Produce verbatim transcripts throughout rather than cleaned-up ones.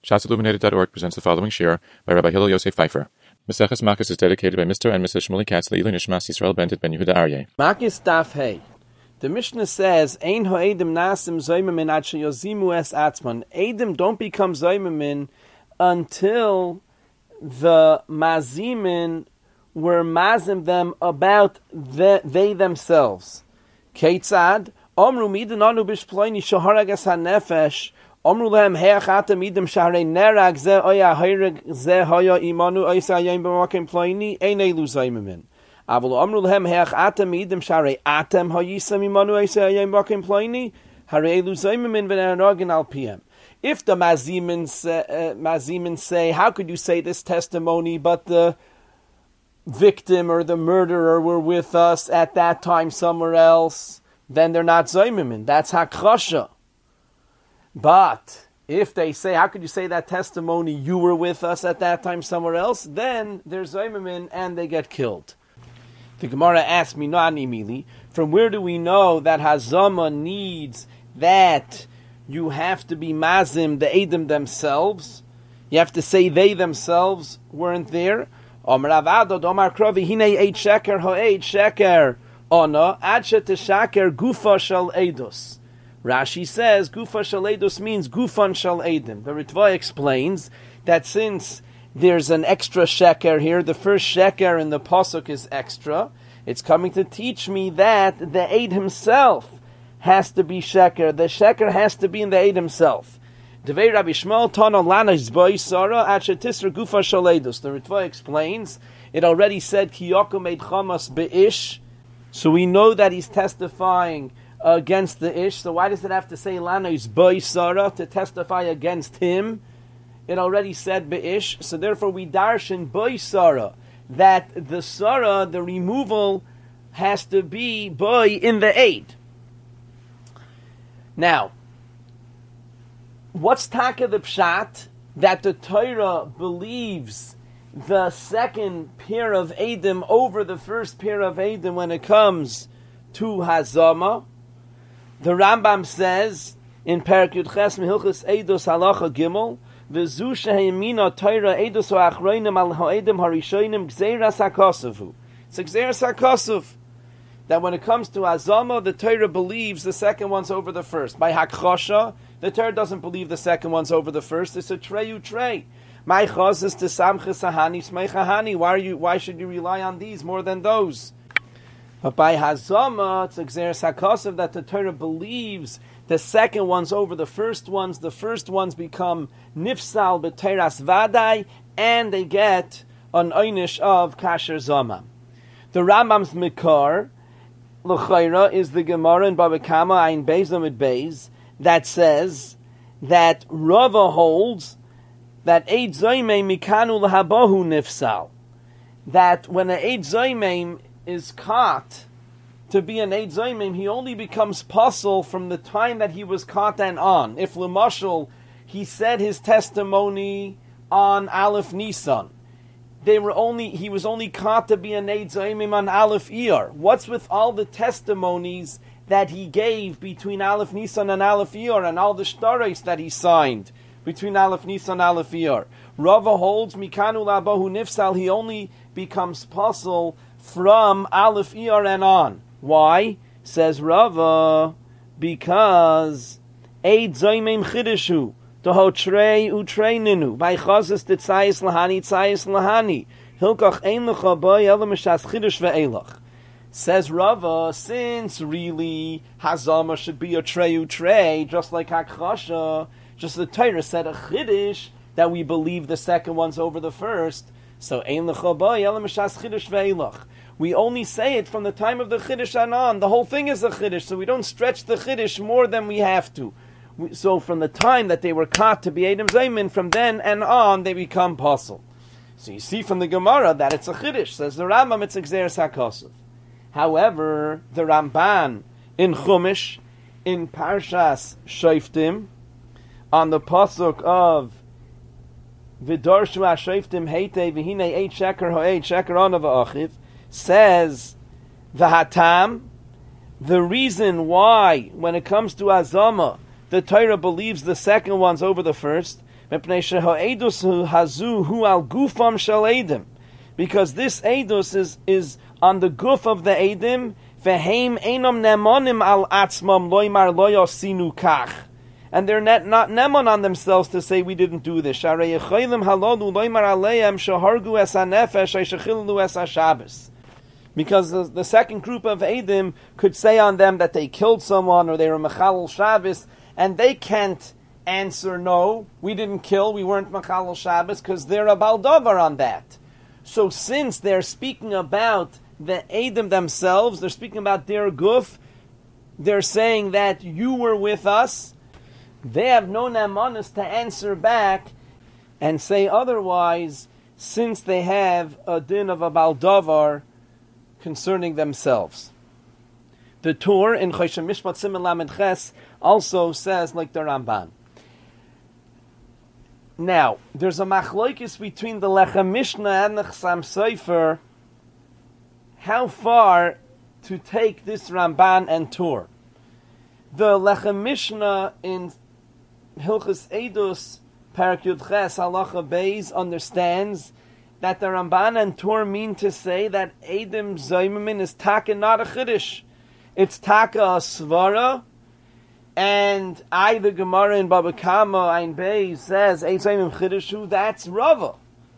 Shas Illuminated dot org presents the following shir by Rabbi Hillel Yosef Pfeiffer. Maseches Makos is dedicated by Mister and Missus Shmuley Katz Le'ilu Nishmas Yisrael Bendit Ben Yehuda Aryeh. Makis Daf Hey. The Mishnah says, "Ein ha'edim nasim zoymamin ad sheyozimu es atzman." Edim don't become zoymamin until the mazimin were mazim them about the, they themselves. Keitzad omru midin anu bishploini shaharagas hanefesh. Omru lehem heach atem idem shahrei nerag ze oya hayreg ze haya imanu oysa yayim b'makim ploini ein elu zoymamin. Avol omru lehem heach atem idem shahrei atem hayisam imanu oysa yayim b'makim ploini harei elu zoymamin v'neragin al piem. If the mazimin say, uh, mazimin say, how could you say this testimony, but the victim or the murderer were with us at that time somewhere else, then they're not zoymamin. That's hakrasha. But if they say, how could you say that testimony, you were with us at that time somewhere else, then they're zoymamin and they get killed. The Gemara asks me, Nani Mili, from where do we know that Hazama needs that you have to be mazim, the Edom themselves? You have to say they themselves weren't there. Omar Avadod, Omar Krovi, Hine eight sheker, ho eight sheker, ona, adshe teshaker, gufa shal edus. Rashi says, gufa shal edus means gufan shal edim. The Ritva explains that since there's an extra sheker here, the first sheker in the pasuk is extra, it's coming to teach me that the Eid himself has to be sheker. The sheker has to be in the Eid himself. Devei Rabbi Shmuel Tana Lana Zboi Sara Ache Tisra Gufa Shaledus. The Ritva explains, it already said Kiyoko made Chamas Be'ish, so we know that he's testifying against the Ish. So why does it have to say Lana Zboi Sara to testify against him? It already said Be'ish, so therefore we darshan Boi Sara, that the Sara, the removal, has to be Boi in the Eid. Now, what's taka the pshat that the Torah believes the second pair of Edom over the first pair of Edom when it comes to Hazama? The Rambam says in Perek Yud Ches Mehilchos Eidos Halacha Gimel, V'zu shehemina Torah Eidos ha'achroinim al ha'edom harishonim gzeiras ha'kosavu. It's a gzeiras ha'kosav. That when it comes to Hazama, the Torah believes the second one's over the first. By Hakrasha, the Torah doesn't believe the second one's over the first. It's a treyu trey. My chaz is to samches hahani smeichahani. Why are you? Why should you rely on these more than those? But by Hazama, it's a gzeres hakasav that the Torah believes the second one's over the first ones. The first ones become nifsal b'teiras vadai, and they get an einish of kasher zama. The Rambam's mikar l'chayra is the Gemara in Baba Kama Ayin Beis Lamed Beis that says that Rava holds that Eid Zoymeim mikanu l'habahu nifsal, that when an Eid Zoymeim is caught to be an Eid Zoymeim, he only becomes puzzle from the time that he was caught and on. If l'mashal he said his testimony on Aleph Nisan, They were only he was only caught to be an Eid Zoymeim on Aleph Iyar. What's with all the testimonies that he gave between Aleph Nisan and Aleph Iyar, and all the shtaros that he signed between Aleph Nisan and Aleph Iyar? Rava holds mikanu labahu nifsal, he only becomes puzzle from Aleph Iyar and on. Why? Says Rava, because Eid Zoymeim chidishu to trey utrey ninu by chazes the tzayis lahani tzayis lahani hilkach ein lecha boy elam mishas chidush ve'elach. Says Rava, since really Hazama should be a trey utrey, just like Hakrasha, just the Torah said a chidush that we believe the second one's over the first. So ein lecha boy elam mishas chidush ve'elach. We only say it from the time of the chidush and on. The whole thing is a chidush, so we don't stretch the chidush more than we have to. So from the time that they were caught to be Edom Zaymin, from then and on, they become puzzle. So you see from the Gemara that it's a chiddush. Says the Rambam, it's a gzeres hakosav. However, the Ramban in Chumash, in Parshas Shoftim, on the pasuk of V'dorshu ha-shoftim heitei v'hinei eight sheker ho-eight sheker ona v'achiv, says the Hatam, the reason why, when it comes to Hazama, the Torah believes the second one's over the first, Because this edus is, is on the guf of the edim, v'heim einom nemonim al atzmam loymar lo yosinu kach. And they're not, not nemon on themselves to say we didn't do this. Because the, the second group of Eidim could say on them that they killed someone or they were Mechalel Shabbos, and they can't answer no, we didn't kill, we weren't Mechalel Shabbos, because they're a Baldovar on that. So since they're speaking about the Eidim themselves, they're speaking about their guf, they're saying that you were with us, they have no namanis to answer back and say otherwise, since they have a din of a baldavar concerning themselves. The Tur in Choshen Mishpat Siman Lamed Ches also says like the Ramban. Now, there's a machloikis between the Lechem Mishnah and the Chassam Sofer how far to take this Ramban and Tur. The Lechem Mishnah in Hilchus Eidus, Parak Yud Ches, Halacha Beis, understands that the Ramban and Tur mean to say that Eidim Zaymimin is taka not a Chiddush. It's taka a Svara, and I, the Gemara in Baba Kama, Ein Beis, says Eid Zaymim Chiddushu, that's Rava.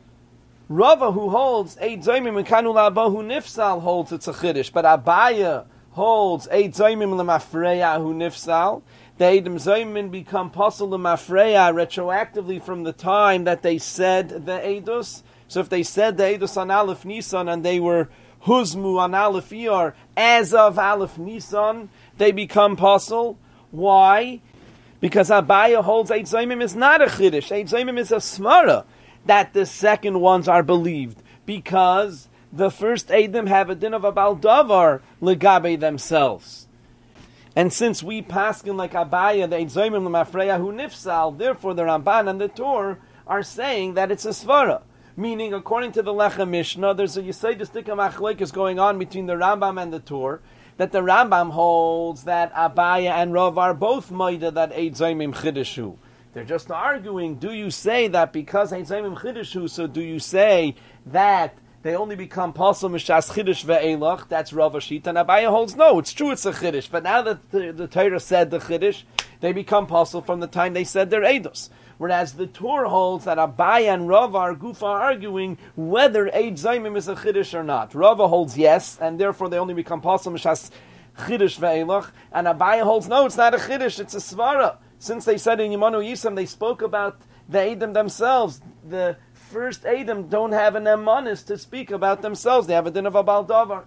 Rava, who holds Eid Zaymim Mekanu La'abahu Nifsal, holds it's a Chiddush, but Abaya holds Eid Zaymim L'mafreya Hu Nifsal. The Eidim Zaymin become Pasal L'mafreya retroactively from the time that they said the Eidus. So if they said the Eidus on Aleph Nisan and they were Huzmu on Aleph Iyar as of Aleph Nisan, they become Pasal. Why? Because Abaya holds Eid Zaymin is not a Chiddush. Eid Zaymin is a Smara that the second ones are believed. Because the first Eidim have a din of a Baldavar Legabe themselves. And since we paskin like Abaya, the Eid Zaymin L'mafreya Hu Nifsal, therefore the Ramban and the Tur are saying that it's a Svara. Meaning, according to the Lechem Mishnah, there's a Yisayda Stika Machlekes going on between the Rambam and the Tur, that the Rambam holds that Abaya and Rav are both Maida that Eid Zaymin Chiddushu. They're just arguing, do you say that because Eid Zaymin Chiddushu, so do you say that they only become Pasal Mishas Chiddush Ve'elach? That's Rav Ashita. And Abaya holds, no, it's true it's a Chiddush. But now that the, the Torah said the Chiddush, they become Pasal from the time they said their Eidos. Whereas the Tur holds that Abaya and Rava are Gufa arguing whether Eid Zaymim is a Chiddush or not. Rava holds yes, and therefore they only become Pasal Mishas Chiddush Ve'elach. And Abaya holds, no, it's not a Chiddush, it's a Svara. Since they said in Yimanu Yisam, they spoke about the Eidim themselves. The first Eidim don't have an emanis to speak about themselves. They have a din of a baldavar.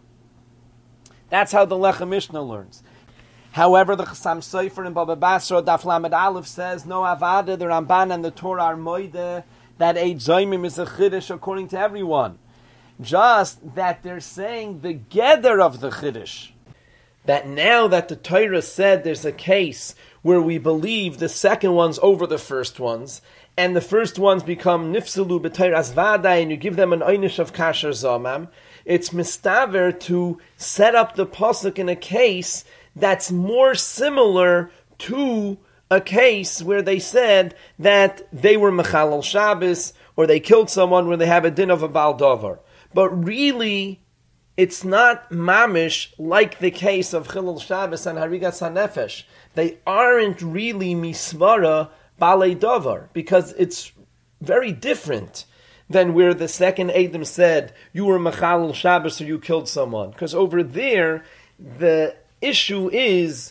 That's how the Lechem Mishnah learns. However, the Chassam Sofer in Baba Basra, Daf Lamed Aleph says, no Avada, the Ramban and the Torah are moide, that Eid Zaymim is a Chiddush according to everyone. Just that they're saying the Geder of the Chiddush. That now that the Torah said there's a case where we believe the second ones over the first ones, and the first ones become nifsalu b'teiras v'adai, and you give them an einish of kasher zamam, it's mistaver to set up the pasuk in a case that's more similar to a case where they said that they were mechalal Shabbos, or they killed someone where they have a din of a baldavar. But really, it's not mamish like the case of Chilul Shabbos and Harigas HaNefesh. They aren't really misvara balei davar, because it's very different than where the second Eidim said, you were Mechalel Shabbos or you killed someone. Because over there, the issue is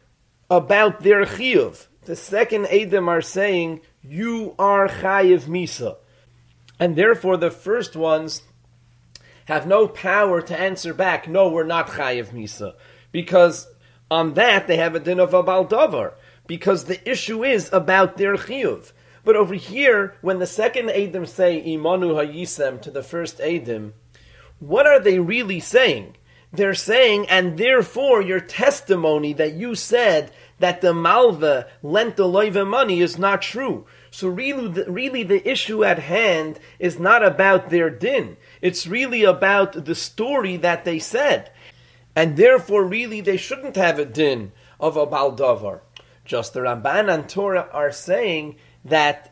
about their chiyuv. The second Eidim are saying, you are chayiv misa. And therefore the first ones have no power to answer back, no, we're not chayiv misa. Because on that they have a din of a baldavar. Because the issue is about their chiyuv. But over here, when the second Eidim say Imanu Hayisem to the first Eidim, what are they really saying? They're saying, and therefore your testimony that you said that the Malva lent the loiva money is not true. So really the, really the issue at hand is not about their din. It's really about the story that they said. And therefore really they shouldn't have a din of a baldavar. Just the Ramban and Torah are saying that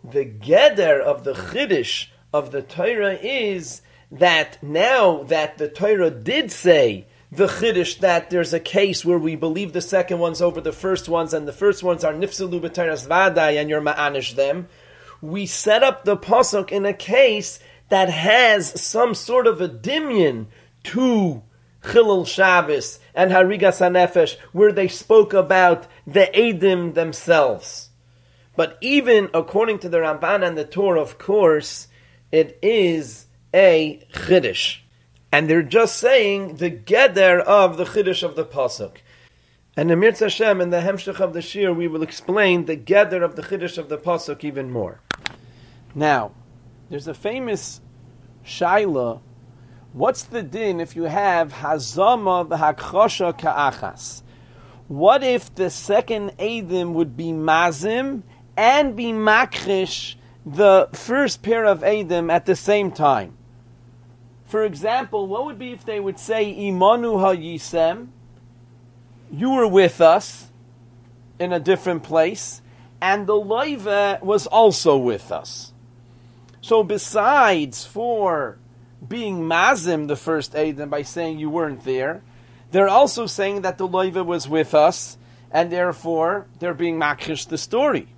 the geder of the chiddush of the Torah is that now that the Torah did say the chiddush that there's a case where we believe the second ones over the first ones, and the first ones are nifsalu b'teiras vadai, and you're ma'anish them, we set up the pasuk in a case that has some sort of a dimion to Chilul Shabbos and Harigas HaNefesh, where they spoke about the Eidim themselves. But even according to the Ramban and the Torah, of course, it is a Chiddush. And they're just saying the Geder of the Chiddush of the Pasuk. And in Mirz Hashem, in the Hemshech of the Shir, we will explain the Geder of the Chiddush of the Pasuk even more. Now, there's a famous Shaila. What's the din if you have Hazama v'Hakchosha ka'achas? What if the second Eidim would be Mazim and be Makrish the first pair of Eidim at the same time? For example, what would be if they would say Imanu ha'yisem, you were with us in a different place, and the Loiva was also with us. So besides for being mazim the first Eidim by saying you weren't there, they're also saying that the Loiva was with us, and therefore they're being makrish the story.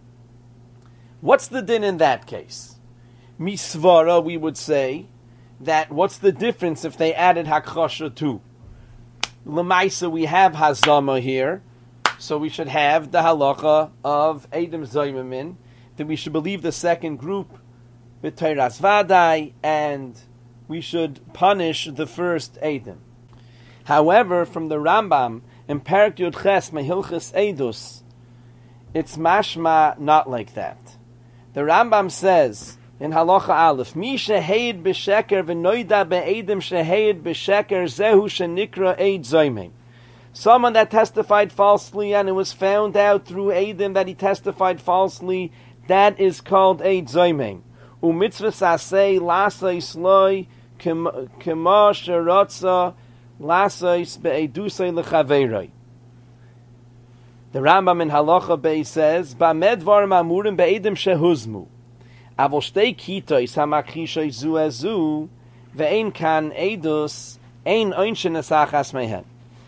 What's the din in that case? Misvara, we would say that what's the difference if they added hakchasha too? Lemaisa, we have hazama here, so we should have the halacha of Eidim Zaymamin, that we should believe the second group b'teiras vadai, and we should punish the first Eidim. However, from the Rambam in Perek Yud Ches Mehilchas Eidus, it's mashma not like that. The Rambam says in Halacha Aleph, Mi sheheid b'sheker v'noida be'edim sheheid b'sheker zehu shenikra eid zoymim. Someone that testified falsely and it was found out through Eidim that he testified falsely, that is called eid zoymim. U'mitzvah sasei lasais loy kema sheratza lasais be'edusei lechaveroi. The Rambam in Halacha Bey says, Ba'med varim amurim be'edim shehuzmu. Avol shtei kitois hamakrishay zu ezu, ve'ein kan edus, ein oinshen esachas mehen.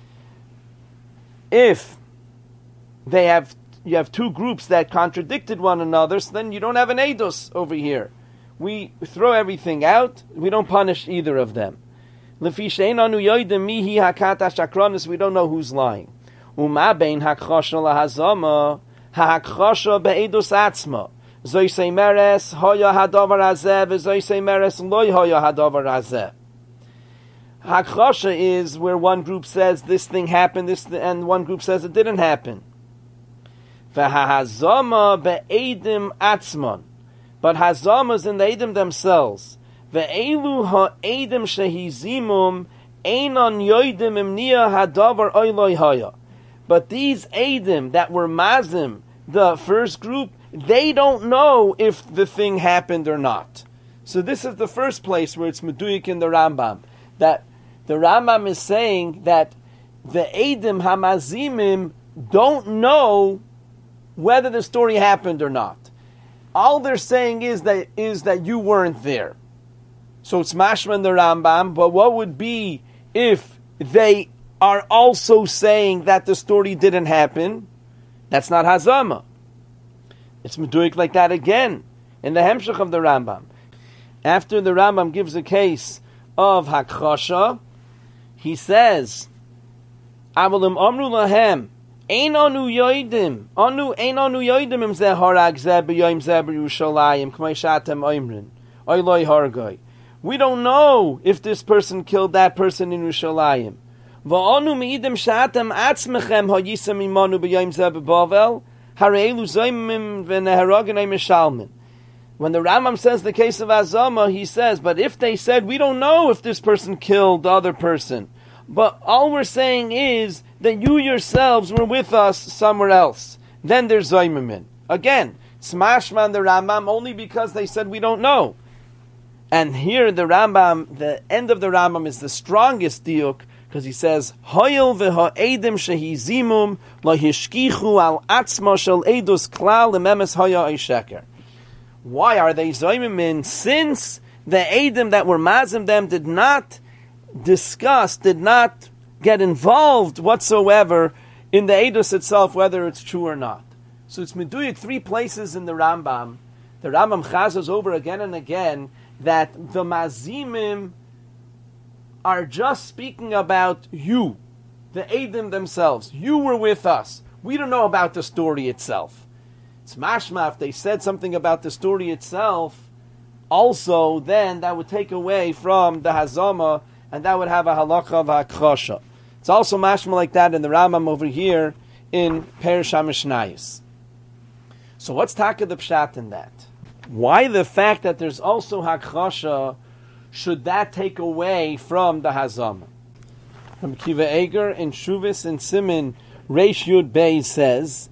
If they have, you have two groups that contradicted one another, so then you don't have an edus over here. We throw everything out, we don't punish either of them. Lefi she'ein anu yoidim mihi hakat hashakronis, we don't know who's lying. Uma bein hakchosha lahazama, hakchosha be'edus atzma. Zoysei meres hoya hadavar hazeh, v'zoysei meres loy hoya hadavar hazeh. Hakchosha is where one group says this thing happened, this th- and one group says it didn't happen. V'hahazama be'edim atzman. But hazamas in the edim themselves. Ve'elu ha'edim shehizimum einon yoidim imniya hadavar oiloi hoya. But these Eidim that were Mazim, the first group, they don't know if the thing happened or not. So this is the first place where it's Meduyik in the Rambam. That the Rambam is saying that the Eidim Hamazimim don't know whether the story happened or not. All they're saying is that is that you weren't there. So it's Mashma in the Rambam, but what would be if they are also saying that the story didn't happen? That's not Hazama. It's Meduik like that again in the Hemshech of the Rambam. After the Rambam gives a case of Hakchasha, he says, Avalim Amru Lahem, Ein anu yoidim, anu ein anu yoidim im zeh harag zeh b'yoyim zeh b'Yerushalayim k'may shatem oimrin, oy loy hargoy. We don't know if this person killed that person in Yerushalayim. V'anu mi'idim shatem atzmechem ha'yisem imanu b'yoyim zeh b'Bavel, hare'elu zoymim v'neharagenei mishalmin. When the Rambam says the case of Azama, he says, but if they said, we don't know if this person killed the other person, but all we're saying is that you yourselves were with us somewhere else, then there's Zaymimin. Again, Smashman the Rambam only because they said we don't know. And here the Rambam, the end of the Rambam is the strongest diuk, because he says, Hoyel v'ha'edim shehizimum lahishkichu al atzma shel edus klal lememes haya sheker. Why are they zoymim? Since the Eidim that were mazim them did not discuss, did not get involved whatsoever in the Eidos itself, whether it's true or not. So it's meduyik three places in the Rambam. The Rambam chazes over again and again that the mazimim are just speaking about you, the Eidim themselves. You were with us. We don't know about the story itself. It's mashma, if they said something about the story itself, also then that would take away from the hazama, and that would have a halacha of hakrasha. It's also mashma like that in the Rambam over here in Perish HaMishnayos. So what's taka the pshat in that? Why the fact that there's also hakrasha, should that take away from the hazama? From Kiva Eger in Shuvis and Simin Reish Yud Bey says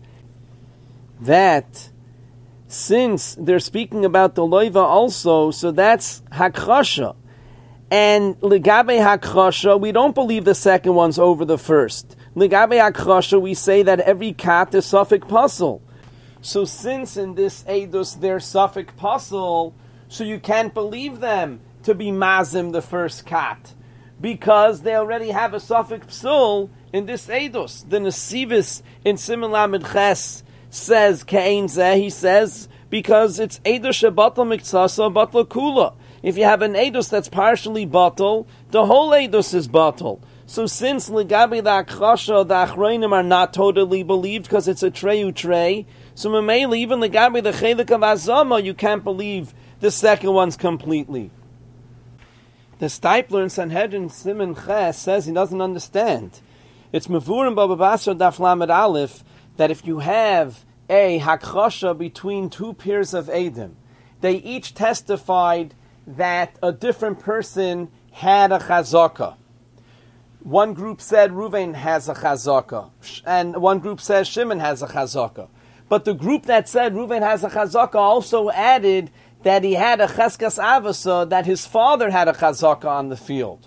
that since they're speaking about the loiva also, so that's hakrasha. And ligabe hakrasha, we don't believe the second one's over the first. Ligabe hakrasha, we say that every kat is suffix puzzle. So since in this edus they're suffix puzzle, so you can't believe them to be mazim the first kat, because they already have a suffix psul in this edus. The Nesivis in Siman Lamed Ches says ke'ein zeh, he says, because it's edus shebatal miktsasa batal kula. If you have an edus that's partially batal, the whole edus is batal. So since legabi the akrasha, the achroinim are not totally believed because it's a treyu trey, so memele, even legabi the chelik of azama, you can't believe the second one's completely. The Stipler in Sanhedrin Siman Ches says he doesn't understand. It's Mevurim Baba Basra Daf Lamed Aleph that if you have a hakrasha between two pairs of Eidim, they each testified that a different person had a chazaka. One group said Ruvain has a chazaka, and one group says Shimon has a chazaka. But the group that said Ruvain has a chazaka also added that he had a cheskas avasa, that his father had a chazaka on the field.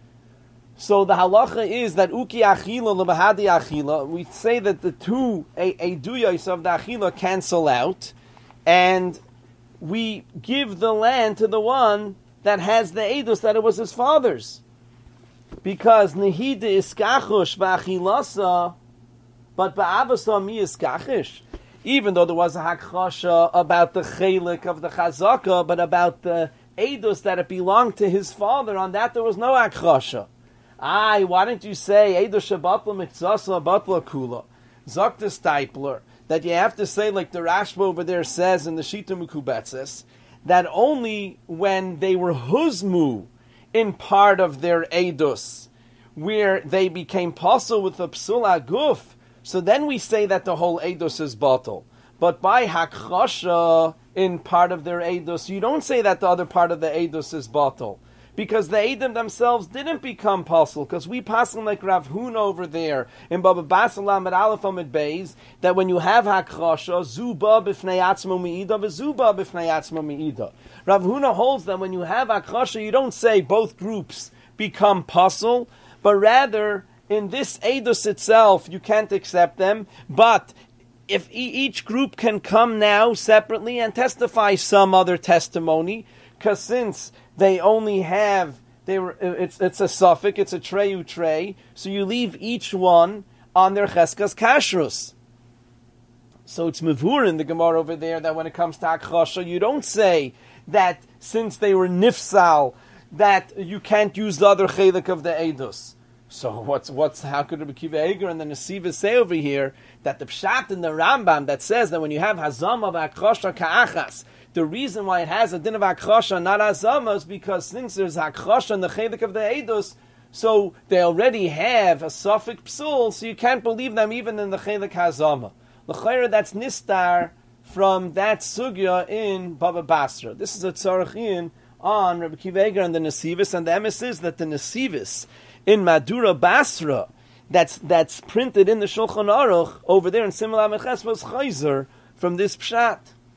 So the halacha is that uki achila lebahadi achila, we say that the two eduyos of the achila cancel out, and we give the land to the one that has the edus that it was his father's. Because nehida iskachush ba'achilasa, but ba'avasa mi iskachish. Even though there was a hakrasha about the chelik of the chazaka, but about the edus that it belonged to his father, on that there was no hakrasha. Ay, why don't you say edus shabatla miktsasa batla kula? Zok the Stipler, that you have to say like the Rashba over there says in the Shita Mekubetzes, that only when they were huzmu in part of their edus, where they became pasul with the psula guf, so then we say that the whole edus is batal. But by hakrasha in part of their edus, you don't say that the other part of the edus is batal, because the edim themselves didn't become pasul. Because we pasul like Rav Huna over there in Baba Basel Lamed Aleph Amid Beis, that when you have hakrasha, zuba b'fnei atzmo miida v'zuba b'fnei atzmo miida. Rav Huna holds that when you have hakrasha, you don't say both groups become pasul, but rather in this edus itself, you can't accept them, but if e- each group can come now separately and testify some other testimony, because since they only have, they were, it's it's a suffix, it's a treyu trey, so you leave each one on their cheskas kashrus. So it's mevur in the Gemara over there that when it comes to hakrasha, you don't say that since they were nifsal, that you can't use the other chelik of the edus. So what's what's how could Rabbi Kiva Eger and the Nesiva say over here that the pshat in the Rambam that says that when you have hazama v'akrasha ka'achas, the reason why it has a din of akrasha not hazama is because since there's akrasha in the chelik of the edus, so they already have a suffix psul, so you can't believe them even in the chelik hazama. L'chayra, that's nistar from that sugya in Baba Basra. This is a tzarachin on Rabbi Kiva Eger and the Nesivis, and the emes is that the Nesivis in Madura Basra, that's that's printed in the Shulchan Aruch over there in Simla Meches was chayzer from this pshat.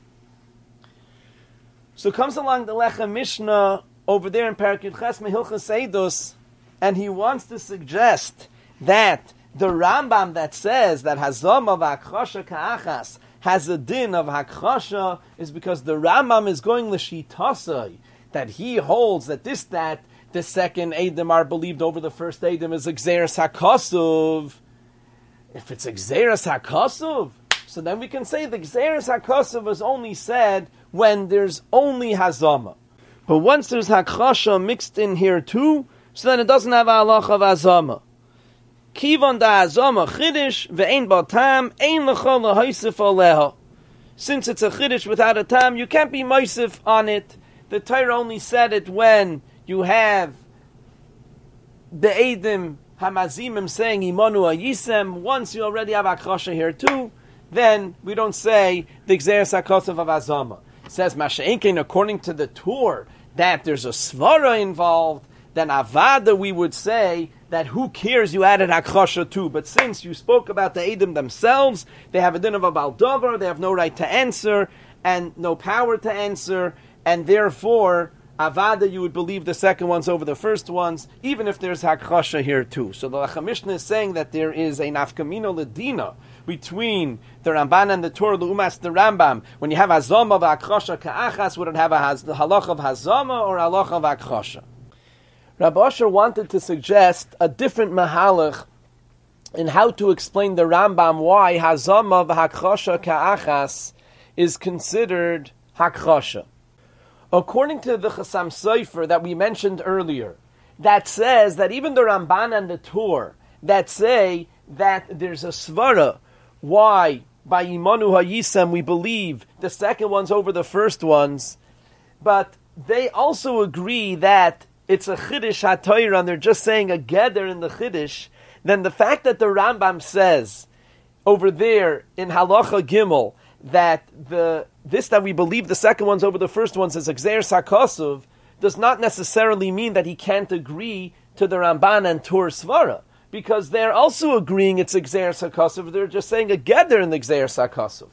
So comes along the Lechem Mishnah over there in Parakut Ches Mehilchas Eidos, and he wants to suggest that the Rambam that says that Hazama v'akrasha ka'achas, has a din of hakrasha is because the Rambam is going l'shitasai, that he holds that this, that the second Eidim are believed over the first Eidim is Gzeres HaKosuv. If it's Gzeres HaKosuv, so then we can say the Gzeres HaKosuv is only said when there's only Hazama. But once there's Hakrasha mixed in here too, so then it doesn't have a halacha of Hazama. Kivon da Hazama Chiddush ve'ein ba tam ein lecha lehaisif aleha. Since it's a Chiddush without a tam, you can't be moisif on it. The Torah only said it when you have the Eidim Hamazimim saying Imanu Ayisem. Once you already have Hakrasha here too, then we don't say the Gzeres HaKosuv of Hazama. It says Masha'inkin, according to the Torah, that there's a svara involved, then avada we would say that who cares you added hakrasha too. But since you spoke about the Eidim themselves, they have a din of a baldover, they have no right to answer and no power to answer, and therefore avada you would believe the second ones over the first ones, even if there's hakrasha here too. So the Lechem Mishnah is saying that there is a nafkamino ledina between the Ramban and the Torah, the Umas, the Rambam. When you have Hazama v'Akrasha ka'achas, would it have a haz, the halach of Hazama or halach of Akrasha? Rabbi Asher wanted to suggest a different mahalach in how to explain the Rambam why Hazama v'Akrasha ka'achas is considered Hakrasha. According to the Chassam Sofer that we mentioned earlier, that says that even the Ramban and the Torah that say that there's a svara why by Imanu Hayisem we believe the second ones over the first ones, but they also agree that it's a Chiddush HaTorah and they're just saying a Geder in the Chiddush. Then the fact that the Rambam says over there in Halacha Gimel that the this that we believe the second ones over the first ones is Gzeres HaKosuv does not necessarily mean that he can't agree to the Ramban and Torah svara, because they're also agreeing it's a Gzeres HaKosuv. They're just saying a Geder in the Gzeres HaKosuv.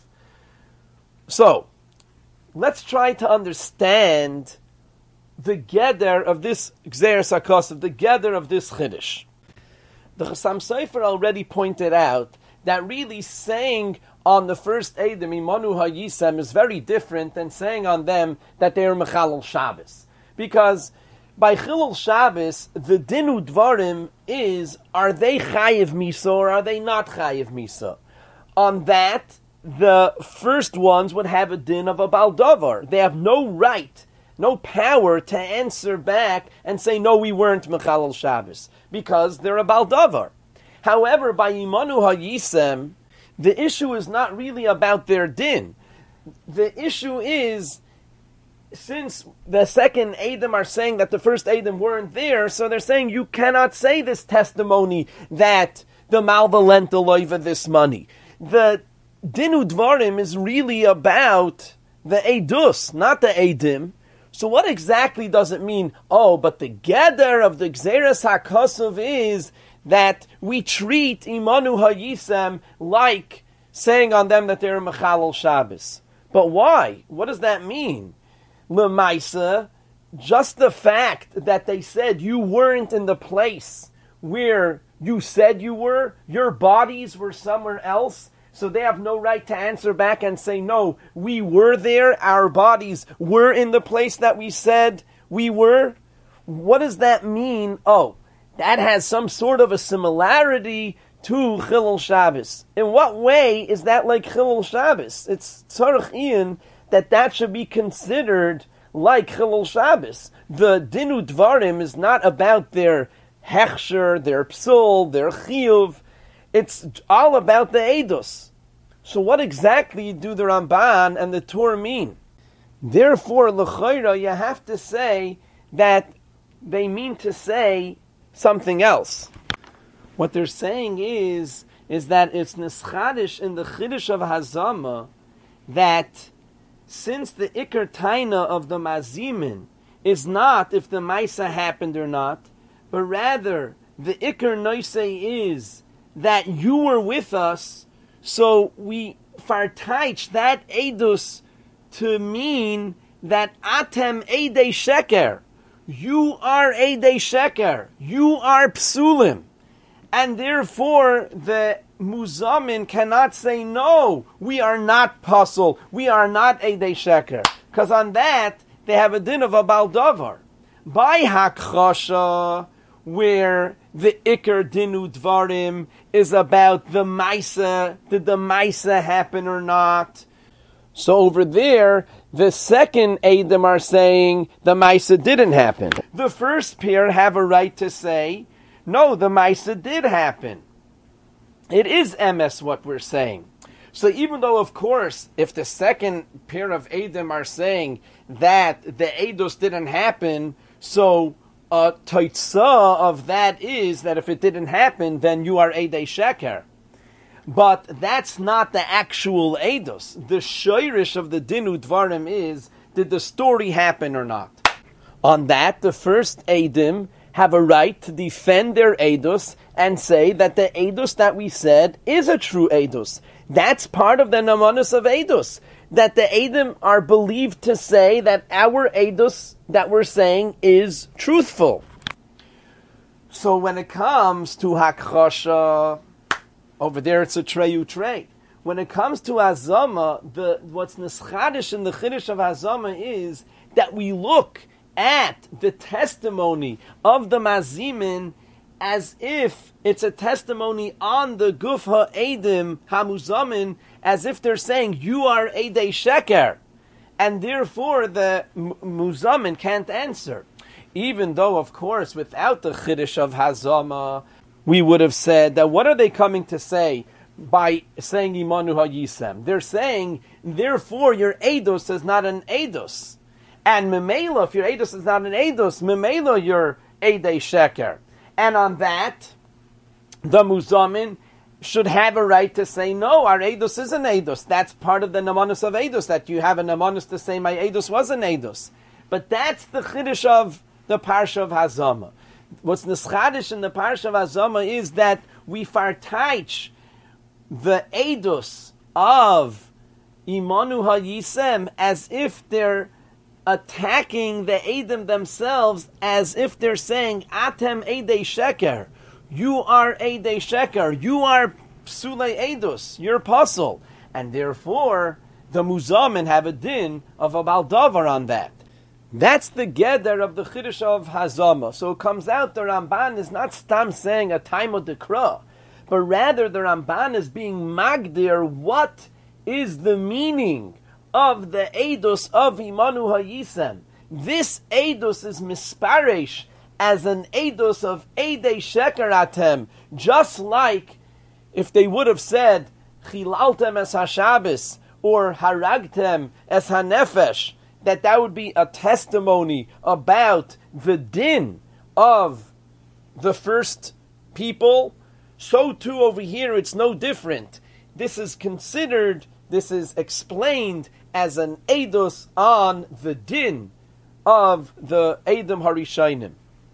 So, let's try to understand the Geder of this Gzeres HaKosuv, the Geder of this Chiddush. The Chassam Sofer already pointed out that really saying on the first Eidim, Imanu Hayisem, is very different than saying on them that they are Mechalel Shabbos. Because by Chilul Shabbos, the Dinu Dvarim is, are they Chayiv Misa or are they not Chayiv Misa? On that, the first ones would have a din of a Baldavar. They have no right, no power to answer back and say, no, we weren't Mechalel Shabbos, because they're a Baldavar. However, by Imanu Hayisem, the issue is not really about their din. The issue is, since the second Eidim are saying that the first Eidim weren't there, so they're saying you cannot say this testimony that the Malva lent the Loiva this money. The Dinu Dvarim is really about the Eidus, not the Eidim. So what exactly does it mean? Oh, but the Geder of the Gzeres HaKosuv is that we treat Imanu Hayisem like saying on them that they're Mechalel Shabbos. But why? What does that mean? L'maisa, just the fact that they said you weren't in the place where you said you were, your bodies were somewhere else, so they have no right to answer back and say, no, we were there, our bodies were in the place that we said we were. What does that mean? Oh, that has some sort of a similarity to Chilul Shabbos. In what way is that like Chilul Shabbos? It's Tzarech Ian that that should be considered like Chilul Shabbos. The Dinu Dvarim is not about their Hechsher, their Psul, their Chiyuv. It's all about the Eidos. So what exactly do the Ramban and the Torah mean? Therefore, L'chayra, you have to say that they mean to say something else. What they're saying is, is that it's Neschadish in the Chiddush of Hazama that since the Iker Taina of the Mazimin is not if the Maisa happened or not, but rather the Iker Noise is that you were with us, so we fartaich that Eidus to mean that Atem Eidei Sheker. You are Eidei Sheker. You are Psulim. And therefore, the Muzamin cannot say, no, we are not puzzle, we are not Eidei Sheker. Because on that, they have a din of a Baldavar. By Hakchasha, where the Iker Dinu Dvarim is about the Maisa, did the Maisa happen or not? So over there, the second Eidim are saying the Maisa didn't happen. The first pair have a right to say, no, the Maisa did happen. It is M S what we're saying. So even though, of course, if the second pair of Eidim are saying that the Eidos didn't happen, so a Toitza of that is that if it didn't happen, then you are Eidei Sheker. But that's not the actual Eidos. The Shoirish of the Dinu Dvarim is, did the story happen or not? On that, the first Eidim have a right to defend their Eidos and say that the Eidos that we said is a true Eidos. That's part of the Namanus of Eidos. That the Eidim are believed to say that our Eidos that we're saying is truthful. So when it comes to Hakchasha, over there it's a treyu trey. When it comes to Hazama, the what's neschadish in the Chiddush of Hazama is that we look at the testimony of the Mazimin as if it's a testimony on the Guf HaEdim HaMuzamin, as if they're saying, you are Eidei Sheker. And therefore the Muzamin can't answer. Even though, of course, without the Chiddush of Hazama, we would have said that what are they coming to say by saying Imanu HaYisem? They're saying, therefore your Eidos is not an Eidos. And Memela, if your Eidos is not an Eidos, Memela you're Eidei Sheker. And on that, the Muzamin should have a right to say, no, our Eidos is an Eidos. That's part of the Namanus of Eidos, that you have a Namanus to say my Eidos was an Eidos. But that's the Chiddush of the Parsha of Hazama. What's Neschadish in the Parsha of Hazama is that we fartaich the Eidos of Imanu HaYisem as if they're attacking the Eidim themselves, as if they're saying, Atem Eidei Sheker, you are Eidei Sheker, you are Psulei Eidos, you're puzzle. And therefore, the Muzamin have a din of a Baldavar on that. That's the Geder of the Chiddush of Hazama. So it comes out the Ramban is not stam saying a time of Dekra, but rather the Ramban is being magdir what is the meaning of the Eidos of Imanu HaYisem. This Eidos is misparesh as an Eidos of Eidei Sheker Atem, just like if they would have said Chilaltem es HaShabbos or Haragtem es HaNefesh, that that would be a testimony about the din of the first people. So too over here it's no different. This is considered, this is explained as an Eidos on the din of the Eidim Harishainim.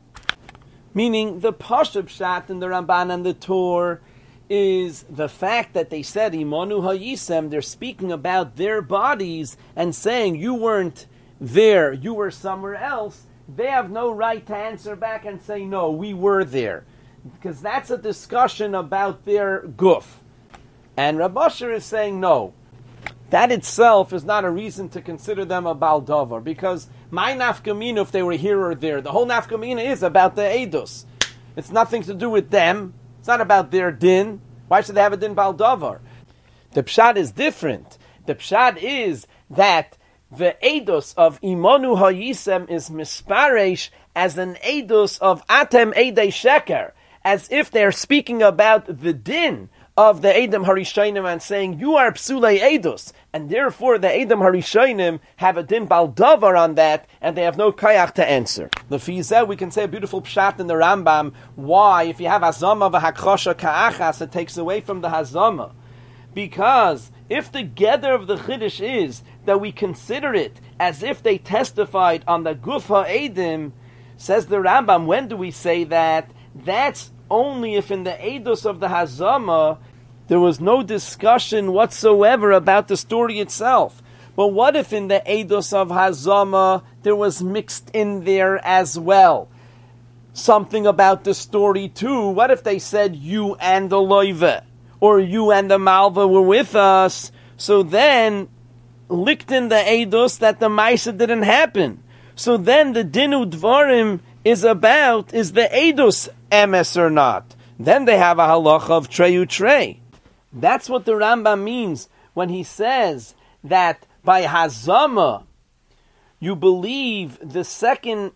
Meaning the Pashup Shat in the Ramban and the Torah is the fact that they said Imanu HaYisem, they're speaking about their bodies and saying you weren't there, you were somewhere else. They have no right to answer back and say no, we were there. Because that's a discussion about their guf. And Rav Asher is saying no. That itself is not a reason to consider them a Baldavar, because my nafkamina, if they were here or there, the whole nafkamina is about the Eidos. It's nothing to do with them. It's not about their din. Why should they have a din Baldavar? The pshat is different. The pshat is that the Eidos of Imanu HaYisem is misparesh as an Eidos of Atem Eidei Sheker, as if they're speaking about the din of the Eidim Harishainim and saying, you are Psulei Eidos, and therefore the Eidim Harishainim have a din Baldavar on that, and they have no kayach to answer. The Fizeh, we can say a beautiful pshat in the Rambam, why, if you have Hazama v'Hakchasha ka'achas, it takes away from the Hazama. Because if the gather of the Chiddush is that we consider it as if they testified on the Guf HaEdim, says the Rambam, when do we say that? That's only if in the Eidos of the Hazama there was no discussion whatsoever about the story itself. But what if in the Eidos of Hazama there was mixed in there as well something about the story too? What if they said you and the Loive? or you and the Malva were with us, so then licked in the Eidos that the Maisa didn't happen. So then the Dinu Dvarim is about, is the Eidos emes or not? Then they have a halacha of treyu trey. That's what the Rambam means when he says that by Hazama, you believe the second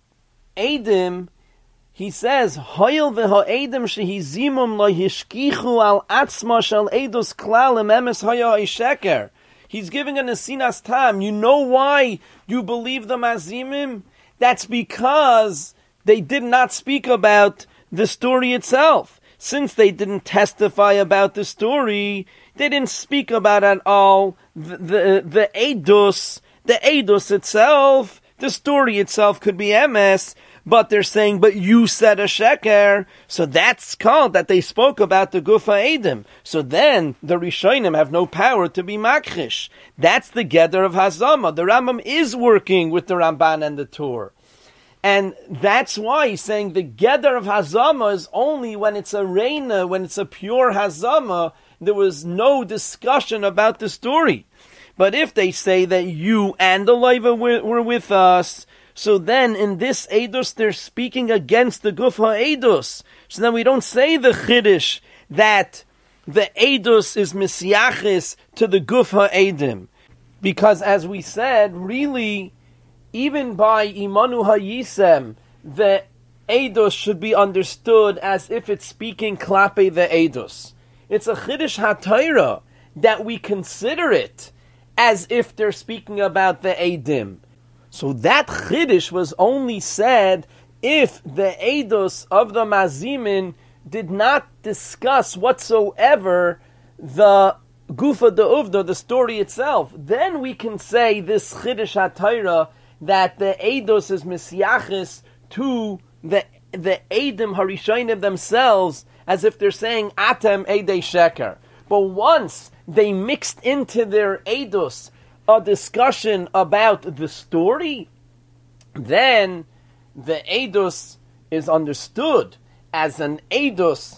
Eidim. He says, Hoyel v'ho Eidim shehi zimum lo yishkichu al atzma shel Eidos klal em emes hoya sheker. He's giving a nesinas tam. You know why you believe the mazimim? That's because they did not speak about the story itself. Since they didn't testify about the story, they didn't speak about at all the the, the Eidos, the Eidos itself. The story itself could be emes, but they're saying, but you said a sheker, so that's called that they spoke about the Gufa Eidim. So then the Rishonim have no power to be makrish. That's the Geder of Hazama. The Rambam is working with the Ramban and the Tur. And that's why he's saying the Geder of Hazama is only when it's a Reina, when it's a pure Hazama. There was no discussion about the story. But if they say that you and the Leiva were, were with us, so then in this Eidos they're speaking against the Guf HaEidos. So then we don't say the Chiddush that the Eidos is Misyachis to the Guf HaEidim. Because as we said, really, even by Imanu HaYisem, the Eidos should be understood as if it's speaking Klape the Eidos. It's a Chiddush HaTorah that we consider it as if they're speaking about the Eidim. So that Chiddush was only said if the Eidos of the Mazimin did not discuss whatsoever the Gufa de Uvda, the story itself. Then we can say this Chiddush HaTorah that the Eidos is Misyachis to the the Eidim Harishonim themselves, as if they're saying Atem Eidei Sheker. But once they mixed into their Eidos a discussion about the story, then the Eidos is understood as an Eidos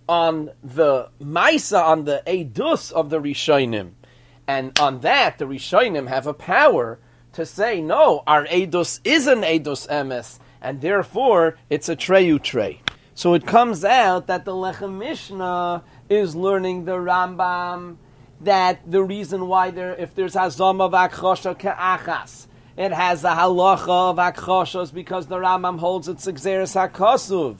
on the Maisa, on the Eidos of the Rishonim. And on that, the Rishonim have a power to say, no, our Eidos is an Eidos Emes, and therefore it's a Treyu Trey. So it comes out that the Lechem Mishnah is learning the Rambam that the reason why there, if there's Hazama v'Akchosha ke'achas, it has a halacha of Akchoshos because the Rambam holds it's Gzeres HaKosuv.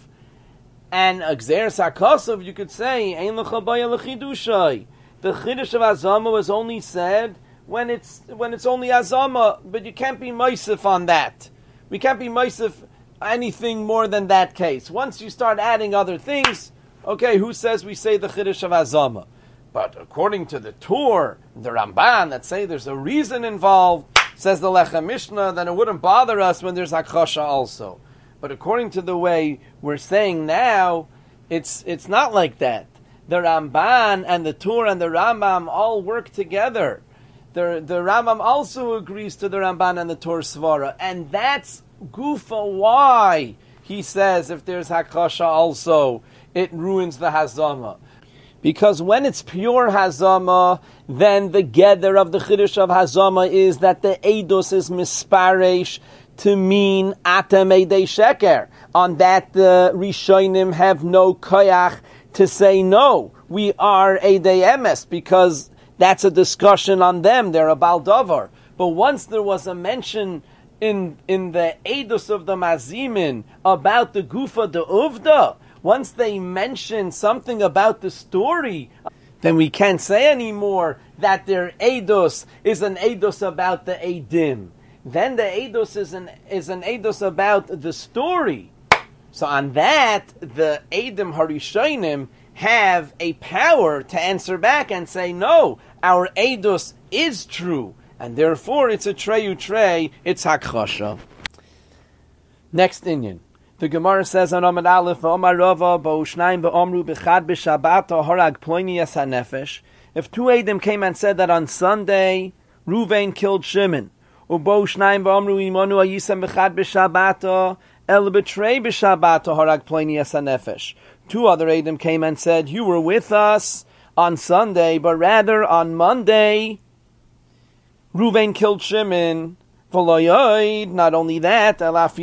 And Gzeres HaKosuv, you could say, Ein L'cha Baya L'chidushay. The Chiddush of Hazama was only said when it's when it's only Hazama, but you can't be Meisif on that. We can't be Meisif anything more than that case. Once you start adding other things, okay, who says we say the Chiddush of Hazama? But according to the Tur, the Ramban, that say there's a reason involved, says the Lechem Mishnah, then it wouldn't bother us when there's Akchosha also. But according to the way we're saying now, it's it's not like that. The Ramban and the Tur and the Rambam all work together. The, the Rambam also agrees to the Ramban and the Tur Svara. And that's Gufa why he says if there's Hakasha also, it ruins the Hazama. Because when it's pure Hazama, then the Geder of the Chiddush of Hazama is that the Eidos is misparesh to mean Atem Eidei Sheker. On that the Rishonim have no koyach to say no, we are Eidei Emes, because that's a discussion on them, they're a Baldavar. But once there was a mention in in the Eidos of the Mazimin about the Gufa de Uvda, once they mention something about the story, then we can't say anymore that their Eidos is an Eidos about the Eidim. Then the Eidos is an is an Eidos about the story. So on that, the Eidim Harishonim have a power to answer back and say, no, our Eidos is true, and therefore it's a Treyu Trey, it's Hakchasha. Next Inyan. The Gemara says on Amad Aleph, Omar Rava, Ba'ushnaim Ba'omru B'chad B'Shabbat Harag Ploini Yas HaNefesh. If two Eidim came and said that on Sunday, Ruvain killed Shimon, U'Ba'ushnaim Ba'omru Imonu Ayisem B'chad B'Shabbat El B'Trei B'Shabbat Harag Ploini Yas HaNefesh. Two other Edom came and said, you were with us on Sunday, but rather on Monday, Reuven killed Shimon. Not only that,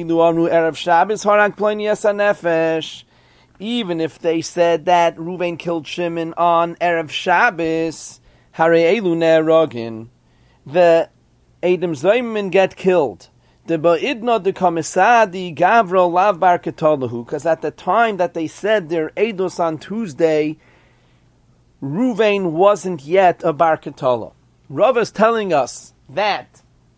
even if they said that Reuven killed Shimon on Erev Shabbos, the Edom Zoyman get killed. The Ba'idna de Komisadi Gavro Lav Bar Ketolahu, because at the time that they said their Eidos on Tuesday, Reuven wasn't yet a Bar Ketolah. Rav is telling us that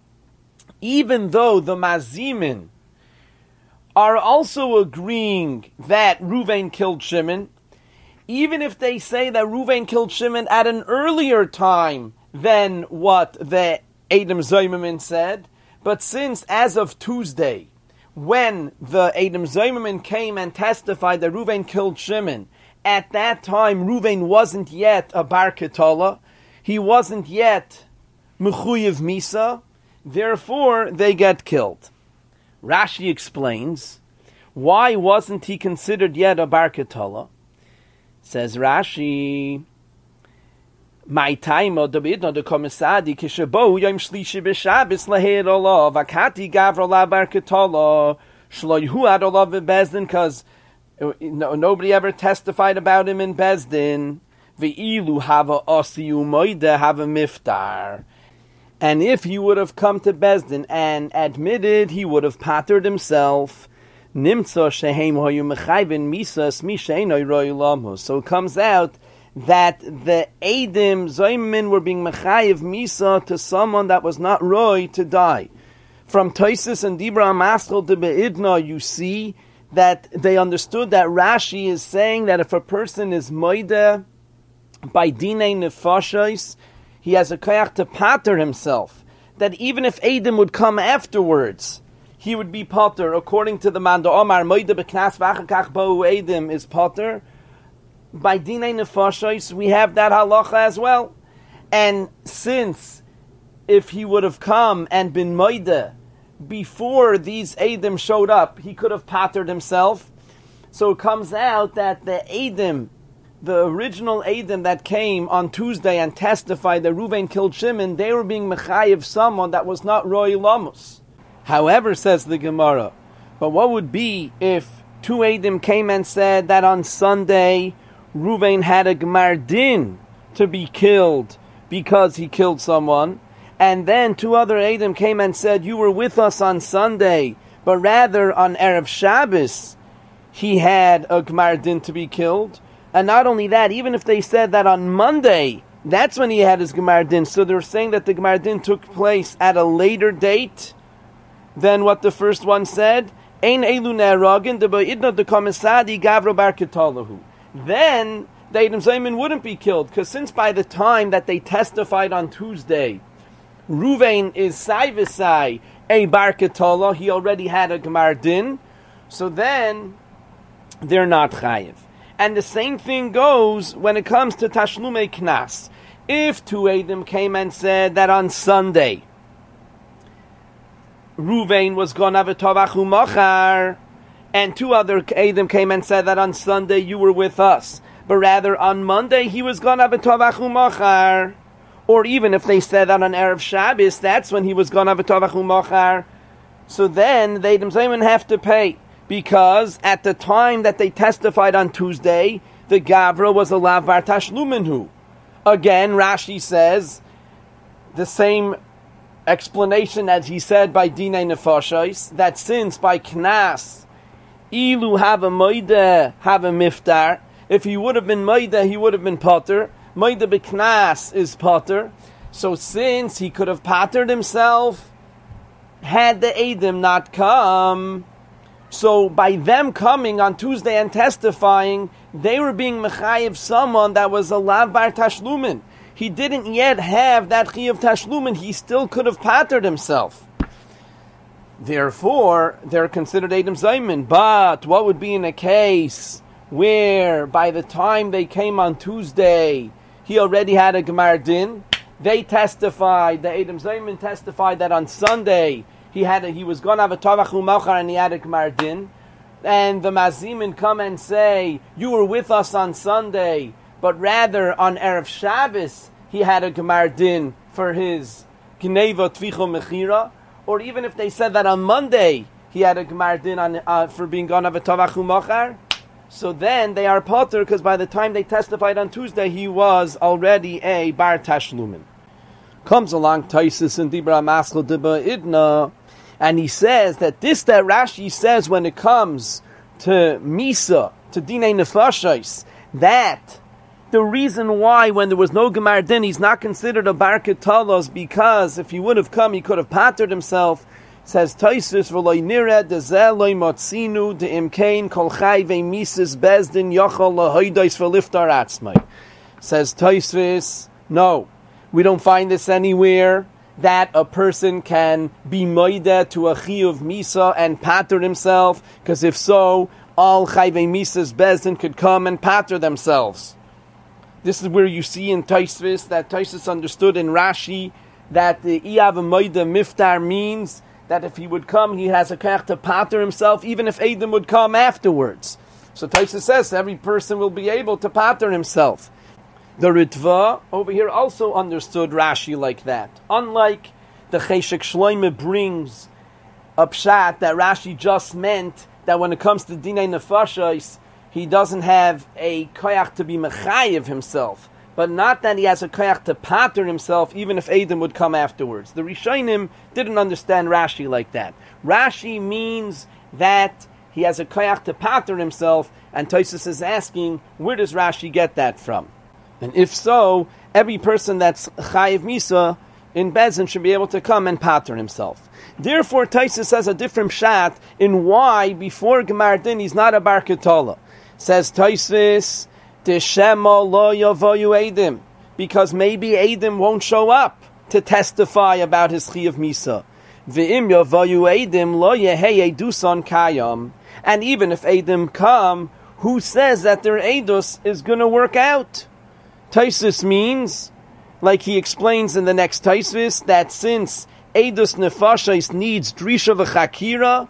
even though the Mazimin are also agreeing that Reuven killed Shimon, even if they say that Reuven killed Shimon at an earlier time than what the Edom Zoyman said, but since as of Tuesday, when the Edom Zoyman came and testified that Reuven killed Shimon, at that time Reuven wasn't yet a Bar Ketolah, he wasn't yet Mechuyev Misa, therefore they get killed. Rashi explains, why wasn't he considered yet a Bar Ketolah? Says Rashi, my time of the bidno the komisadi kishabo yom shlishi b'shabes lahed olav akati gavro la Bar Ketolah shloihu ad olav bezdin, because nobody ever testified about him in Bezdin. Ve'ilu hava osiu moida hava miftar. And if he would have come to Bezdin and admitted, he would have pattered himself. Nimtza shehem hoyu mechayvin misas misheinoy roy lamos. So it comes out that the Edom Zoymin were being mechayev misa to someone that was not roy to die. From Tosis and Dibra Amaschel to Be'idna, you see that they understood that Rashi is saying that if a person is moida by dinei nefashos, he has a koyach to pater himself. That even if Edom would come afterwards, he would be pater, according to the Manda Omar, moida beknas v'achakach bo'u Edom is pater. By dinei nefashos, we have that halacha as well. And since if he would have come and been moida before these Edom showed up, he could have patered himself. So it comes out that the Edom, the original Edom that came on Tuesday and testified that Reuven killed Shimon, they were being mechayev someone that was not Roy Lamus. However, says the Gemara, but what would be if two Edom came and said that on Sunday Reuven had a Gmar Din to be killed because he killed someone, and then two other Edom came and said, you were with us on Sunday, but rather on Erev Shabbos he had a Gmar Din to be killed? And not only that, even if they said that on Monday, that's when he had his Gmar Din, so they're saying that the Gmar Din took place at a later date than what the first one said, Ein elu ne'eragin de ba'idna de komisadi gavro bar ketolahu. Then the Edom Zoyman wouldn't be killed, because since by the time that they testified on Tuesday, Reuven is Saivasai, a Bar Ketolah, he already had a Gmar Din, so then they're not Chayiv. And the same thing goes when it comes to Tashlumei Knas. If two Edom came and said that on Sunday, Reuven was gonna have a Tovachu Machar, and two other Edom came and said that on Sunday you were with us, but rather on Monday he was gonna have a Tovachu Machar, or even if they said that on Erev Shabbos, that's when he was gonna have a Tovachu Machar, so then the Edom Zoyman have to pay. Because at the time that they testified on Tuesday, the Gavra was a Lavar Tashluminhu. Again, Rashi says the same explanation as he said by Dinei Nefashos, that since by Knas, Ilu have a Moida, have a Miftar, if he would have been Moida, he would have been Potter. Moida B'Knas is Potter. So since he could have pattered himself, had the Edom not come, so by them coming on Tuesday and testifying, they were being mechayev someone that was a lav bar tashlumin. He didn't yet have that chi of tashlumin. He still could have pattered himself. Therefore, they're considered Edom Zoyman. But what would be in a case where by the time they came on Tuesday, he already had a Gmar Din? They testified, the Edom Zoyman testified that on Sunday, He had a, he was going to have a Tavachu Machar and he had a Gmar Din. and the Mazimin come and say, you were with us on Sunday, but rather on Erev Shabbos, he had a Gemar Din for his Gneva Tvicho Mechira, or even if they said that on Monday, he had a Gemar Din on, uh, for being gone of a Tavachu Machar, so then they are potter, because by the time they testified on Tuesday, he was already a Bar Tashlumin. Comes along Taisus and Dibra Maskal Dibra Idna, and he says that this that Rashi says when it comes to Misa, to Dinei Nefashos, that the reason why when there was no Gemar Din, he's not considered a Bar Ketalos, because if he would have come, he could have pattered himself. Says Taisus, V'loi nireh dezel loy motzinu de imkein kol chai ve'mises bezdin yochol lahoidos v'liftar atzmai. Says Taisus, no, we don't find this anywhere, that a person can be moida to a chiyuv misa and pater himself, because if so, all chai ve'mises bezdin could come and pater themselves. This is where you see in Taisus that Taisus understood in Rashi that the Iav moida miftar means that if he would come, he has a kach to pater himself, even if Adam would come afterwards. So Taisa says every person will be able to pater himself. The Ritva over here also understood Rashi like that. Unlike the Cheshek Shloime brings a pshat that Rashi just meant that when it comes to Dinei Nefashos, he doesn't have a koyach to be mechayev himself, but not that he has a koyach to pater himself, even if Adam would come afterwards. The Rishonim didn't understand Rashi like that. Rashi means that he has a koyach to pater himself, and Tosfos is asking, where does Rashi get that from? And if so, every person that's chayiv misa in Bezin should be able to come and pater himself. Therefore, Tosfos says a different pshat in why before Gemar Din he's not a Bar Ketala. Says Tosfos, Deshema lo yavoyu Eidim, because maybe Eidim won't show up to testify about his Chiyuv Misa. V'im yavoyu Eidim lo yehei Eiduson kayam, and even if Eidim come, who says that their Eidus is going to work out? Taisus means, like he explains in the next Taisus, that since Eidus Nefashos needs Drisha v'Chakira,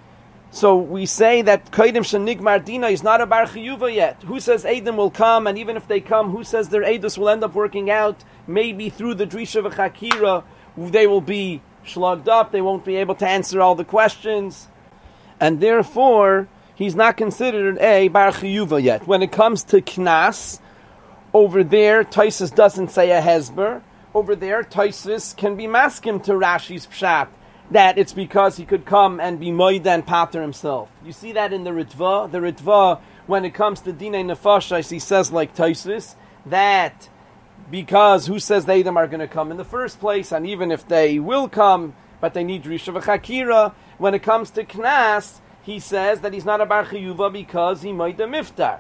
so we say that Kodim Shenigmar Dina is not a Bar Chiyuva yet. Who says Eidim will come, and even if they come, who says their Eidus will end up working out? Maybe through the Drisha v'Chakira, they will be slugged up, they won't be able to answer all the questions, and therefore, he's not considered a Bar Chiyuva yet. When it comes to Knas, over there, Tosfos doesn't say a Hezber. Over there, Tosfos can be maskim to Rashi's Pshat, that it's because he could come and be moida and pater himself. You see that in the Ritva. The Ritva, when it comes to Dinei Nefashos, he says like Tosfos, that because who says they them are going to come in the first place, and even if they will come, but they need Risha v'Chakira, when it comes to Knas, he says that he's not a Bar Chiyuva because he moida miftar.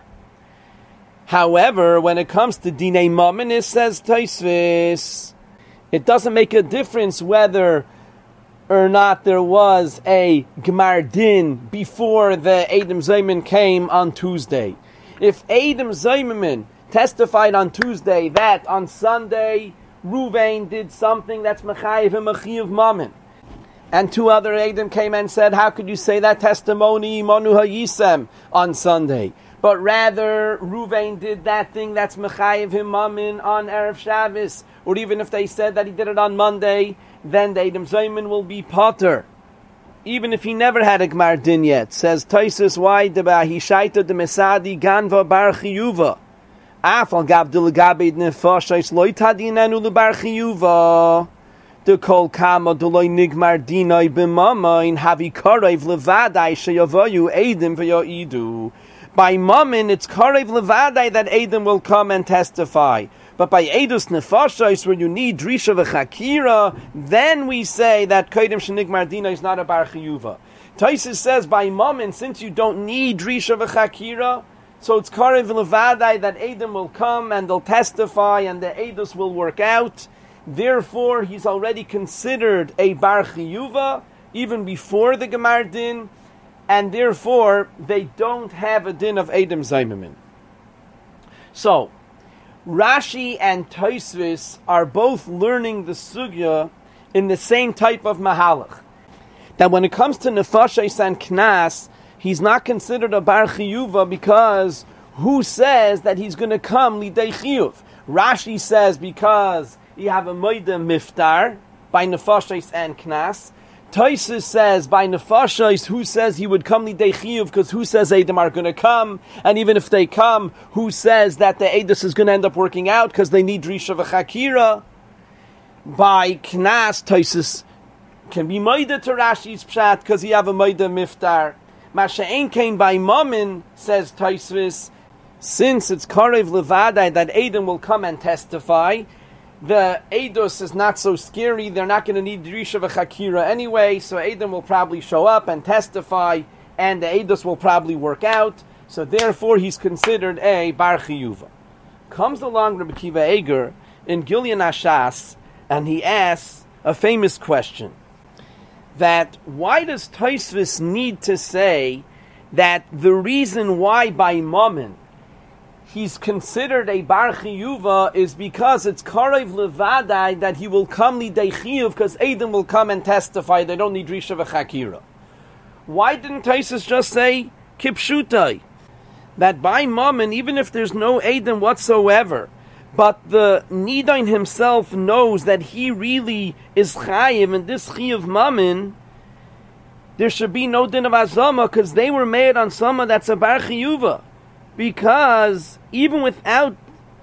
However, when it comes to Dinei Mamonis, says Tosfos, it doesn't make a difference whether or not there was a Gemar Din before the Adam Zayman came on Tuesday. If Adam Zayman testified on Tuesday that on Sunday Ruvain did something that's Mechayiv and Mechiv Mammon, and two other Adam came and said, how could you say that testimony Manu HaYisem on Sunday? But rather, Ruvain did that thing that's Mechayiv him Mammon on Erev Shabbos, or even if they said that he did it on Monday, then the Adam Zayman will be potter, even if he never had a Gemar Din yet. Says Tosfos, why deba he shaita de mesadi ganva bar chiyuva afal gab de legabed nefashos loy tadinenu le bar chiyuva de kol kama de loy nigmar dinai b'mama in havi karev levadai sheyavoyu edim v'yoidu. By Mammon, it's karev levadai that Edim will come and testify. But by Eidus Nefashos, where you need Drisha v'Chakira, then we say that Kodim Shenigmar Dina is not a Bar Chiyuva. Tosfos says by Mammon, since you don't need Drisha v'Chakira, so it's karev levadai that Edim will come and they'll testify and the Eidus will work out. Therefore, he's already considered a Bar Chiyuva, even before the Gemar Din, and therefore, they don't have a din of Adam Zayman. So, Rashi and Tosfos are both learning the sugya in the same type of mahalach. That when it comes to Nefashos and Knas, he's not considered a bar chiyuva because who says that he's going to come lidei chiyuv? Rashi says because you have a moida miftar by nefashos and knas. Tosfos says by nefashos, who says he would come lidei chiyuv because who says Edom are going to come? And even if they come, who says that the Edus is going to end up working out because they need risha v'chakira? By knas, Tosfos can be moida to Rashi's pshat because you have a moida miftar. Masha'en came by mammon, says Tosfos, since it's karev levadai that Edom will come and testify, the Eidos is not so scary. They're not going to need Drisha v'Chakira anyway, so Edom will probably show up and testify, and the Eidos will probably work out. So therefore, he's considered a Bar Chiyuva. Comes along Rabbi Akiva Eger in Gilyon Ashas, and he asks a famous question: that why does Tosfos need to say that the reason why by Mammon he's considered a bar chiyuva is because it's karev levadai that he will come lidei chiyuv because Edom will come and testify. They don't need risha v'chakira. Why didn't Tosfos just say kipshutai that by mammon, even if there's no Edom whatsoever, but the Nidain himself knows that he really is chayiv and this chiyuv mammon, there should be no din of azama because they were made on sama that's a bar chiyuva. Because even without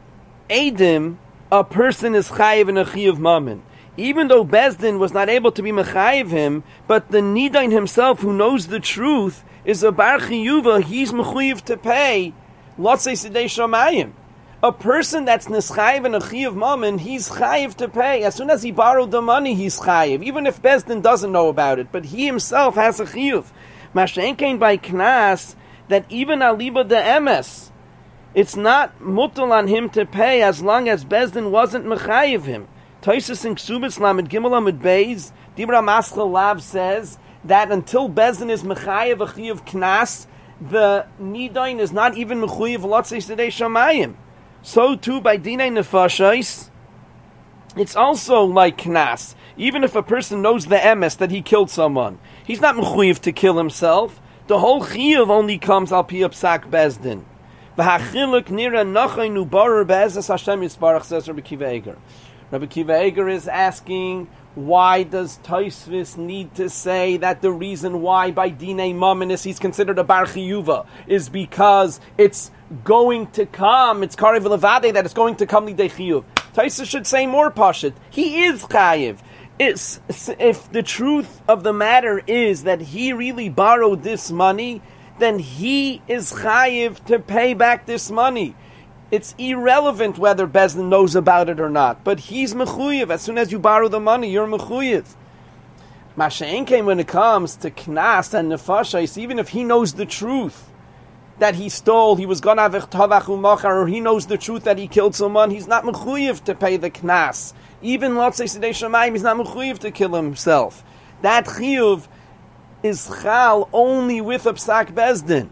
Edom, a person is chayiv in a chiyuv mammon. Even though Bezdin was not able to be mechayiv him, but the Nidain himself, who knows the truth, is a bar chiyuva. He's mechayiv to pay lotzei sidei shamayim. A person that's nischayiv in a chiyuv mammon, he's chayiv to pay. As soon as he borrowed the money, he's chayiv, even if Bezdin doesn't know about it. But he himself has a chiyuv. Mashen came by knas, that even aliba de emes, it's not mutal on him to pay as long as Bezdin wasn't mechayiv him. Tosfos in Ksubis Lamed Gimel Amud Beis, Dibra Maschel Lav says that until Bezdin is mechayiv a chiyuv knas, the nidain is not even mechayiv lotzei sedei shamayim. So too by dinei nefashos, it's also like knas. Even if a person knows the emes that he killed someone, he's not mechayiv to kill himself. The whole chiyuv only comes al pi psak Bezdin. V'hachiluk nira nachaynu barer be'ezes Hashem Yisbarach, says Rabbi Akiva Eger. Rabbi Akiva Eger is asking, why does Tosfos need to say that the reason why by dinei mammon he's considered a bar chiyuva is because it's going to come, it's karev levadei that it's going to come lidei chiyuv. Tosfos should say more pashut. He is chayiv. It's, if the truth of the matter is that he really borrowed this money, then he is chayiv to pay back this money. It's irrelevant whether Bezdin knows about it or not, but he's mechuyev. As soon as you borrow the money, you're mechuyev. Masha'en came when it comes to knas and nefashos, even if he knows the truth that he stole, he was gonna have tavach umachar, or he knows the truth that he killed someone, he's not mechuyev to pay the knas. Even lotzei sidei shamayim, he's not mechuyev to kill himself. That chiyuv is chal only with a psak Bezdin.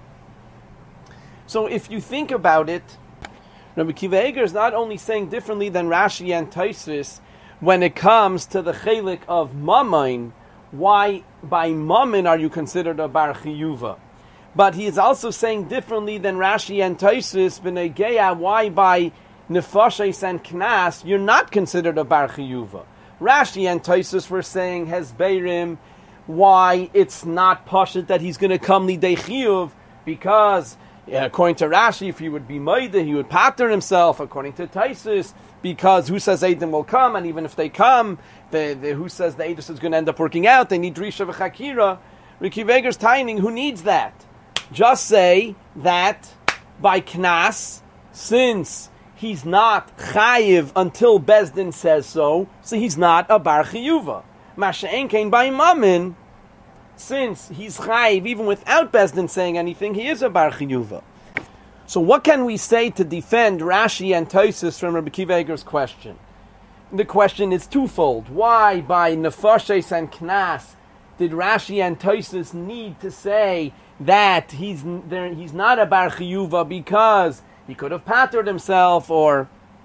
So if you think about it, Rabbi Akiva Eger is not only saying differently than Rashi and Tosfos when it comes to the chelik of mammon, why by mammon are you considered a bar chiyuva? But he is also saying differently than Rashi and Tosfos b'nei geya, why by nefashos and knas you're not considered a bar chiyuva. Rashi and Tosfos were saying hesberim why it's not pashut that he's going to come lidei chiyuv, because yeah, according to Rashi, if he would be Maida, he would pater himself. According to Tosfos, because who says Edom will come, and even if they come, the, the, who says the Edom is going to end up working out? They need Risha v'Chakira. Riki Veger's timing, who needs that? Just say that by Knas, since he's not Chayiv until Bezdin says so, so he's not a Bar Chiyuva. Masha'en Kain by Mammon, since he's chayiv, even without Bezdin saying anything, he is a bar chiyuva. So what can we say to defend Rashi and Tosfos from Rabbi Akiva Eger's question? The question is twofold. Why by nefashos and knas did Rashi and Tosfos need to say that he's there, he's not a bar chiyuva because he could have patered himself, or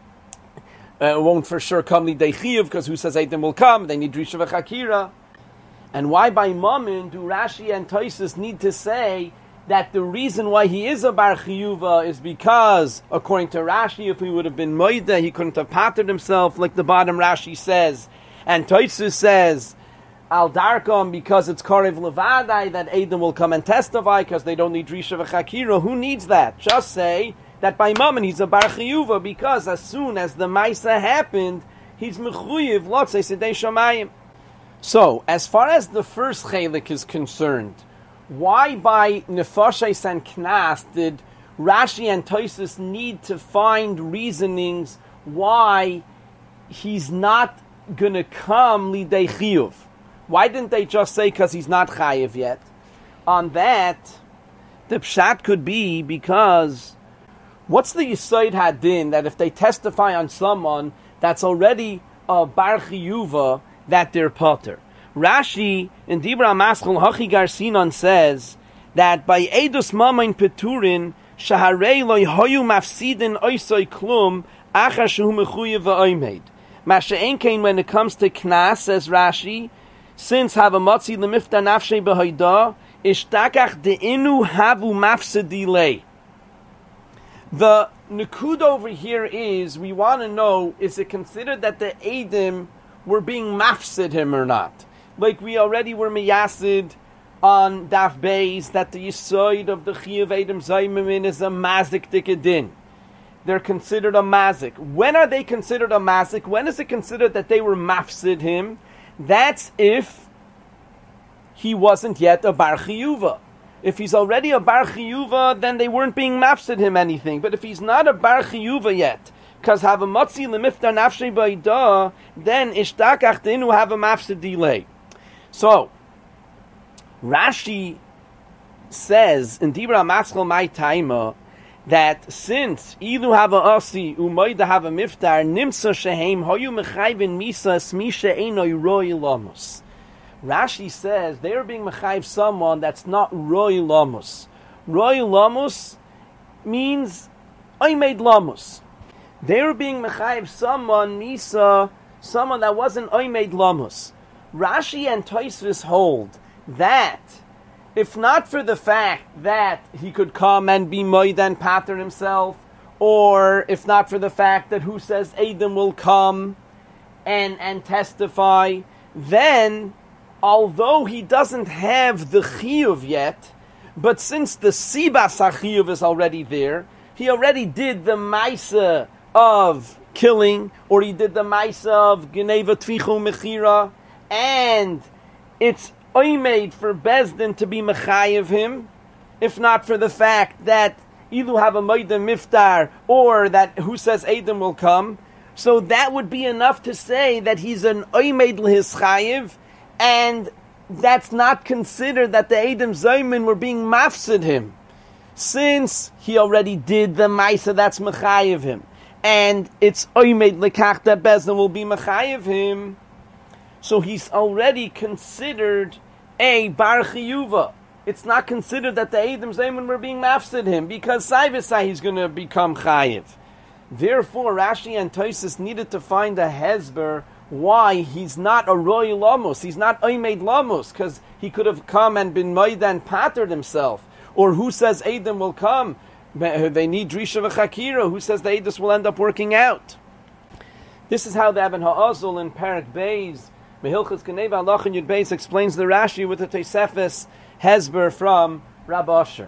uh, won't for sure come lidei chiyuv because who says Edom will come? They need Risha v'Chakira. And why by Mammon do Rashi and Tosfos need to say that the reason why he is a bar chiyuva is because, according to Rashi, if he would have been moida, he couldn't have pattered himself, like the bottom Rashi says. And Tosfos says, al darkam, because it's karev levadai, that Edom will come and testify, because they don't need risha v'chakira. Who needs that? Just say that by moment he's a bar chiyuva, because as soon as the maisa happened, he's mechuyev lotzei sidei shamayim. So, as far as the first chelik is concerned, why by nefashos and knas did Rashi and Tosfos need to find reasonings why he's not going to come lidei chiyuv? Why didn't they just say because he's not chayiv yet? On that, the pshat could be because what's the Yisod Hadin that if they testify on someone that's already a bar chiyuva, that they're potter? Rashi in Dibra Maschel Hachi Garsinon says that by Eidos Mamain Peturin Shaharei Loi Hoyu Mafsidin Oisoi Klum Achar Shehu Mechuyev V'Oimed. Masha Enkein, when it comes to Knas, says Rashi, since Havamotzi Lemifta Nafshei B'Hoida Ishtakach De'inu Havu Mafsedi Lei. The Nukud over here is, we want to know, is it considered that the Edom were being mafsid him or not? Like we already were miyasid on Daf Beis, that the Yisod of the Chiyuv Edom Zaymimin is a mazik dikadin. They're considered a mazik. When are they considered a mazik? When is it considered that they were mafsid him? That's if he wasn't yet a bar chiyuva. If he's already a bar chiyuva, then they weren't being mafsid him anything. But if he's not a bar chiyuva yet, because have a matzi lemiftar nafshei b'ida, then ishtakach dinu have a mafsid delay. So, Rashi says in Dibra Maschel Mai Taima that since ilu have a asi umayda have a miftar nimsa shehem hoyu mechayvin misa smisha einoi roi lamos. Rashi says they are being mechayv someone that's not roi lamos. Roi lamos means I made lamos. They were being mechayv someone misa, someone that wasn't I made lamos. Rashi and Tosfos hold that if not for the fact that he could come and be moed and pattern himself, or if not for the fact that who says Edom will come and and testify, then although he doesn't have the chiyuv yet, but since the sibas chiyuv is already there, he already did the maisa of killing, or he did the maisa of geneva tvichu mechira, and it's oimed for Bezdin to be mechayev him, if not for the fact that ilu have a moida miftar, or that who says Edom will come, so that would be enough to say that he's an oimed lehis chayev, and that's not considered that the Edom Zaymin were being mafsid him, since he already did the maisa that's mechayev him, and it's oimed lekach that Bezdin will be mechayev him. So he's already considered a bar chiyuva. It's not considered that the Edom Zayman were being mafsid him, because Saivasai he's going to become chayiv. Therefore, Rashi and Tosfos needed to find a hezber why he's not a roy lamos. He's not oimed lamos, because he could have come and been moed and pattered himself. Or who says Edom will come? They need drisha v'chakira. Who says the Edom will end up working out? This is how the Eben Ha'azul in Parak Beis Mehilchas Geneva Halach and Yud Beis explains the Rashi with the Tosefes Hezber from Rav Asher.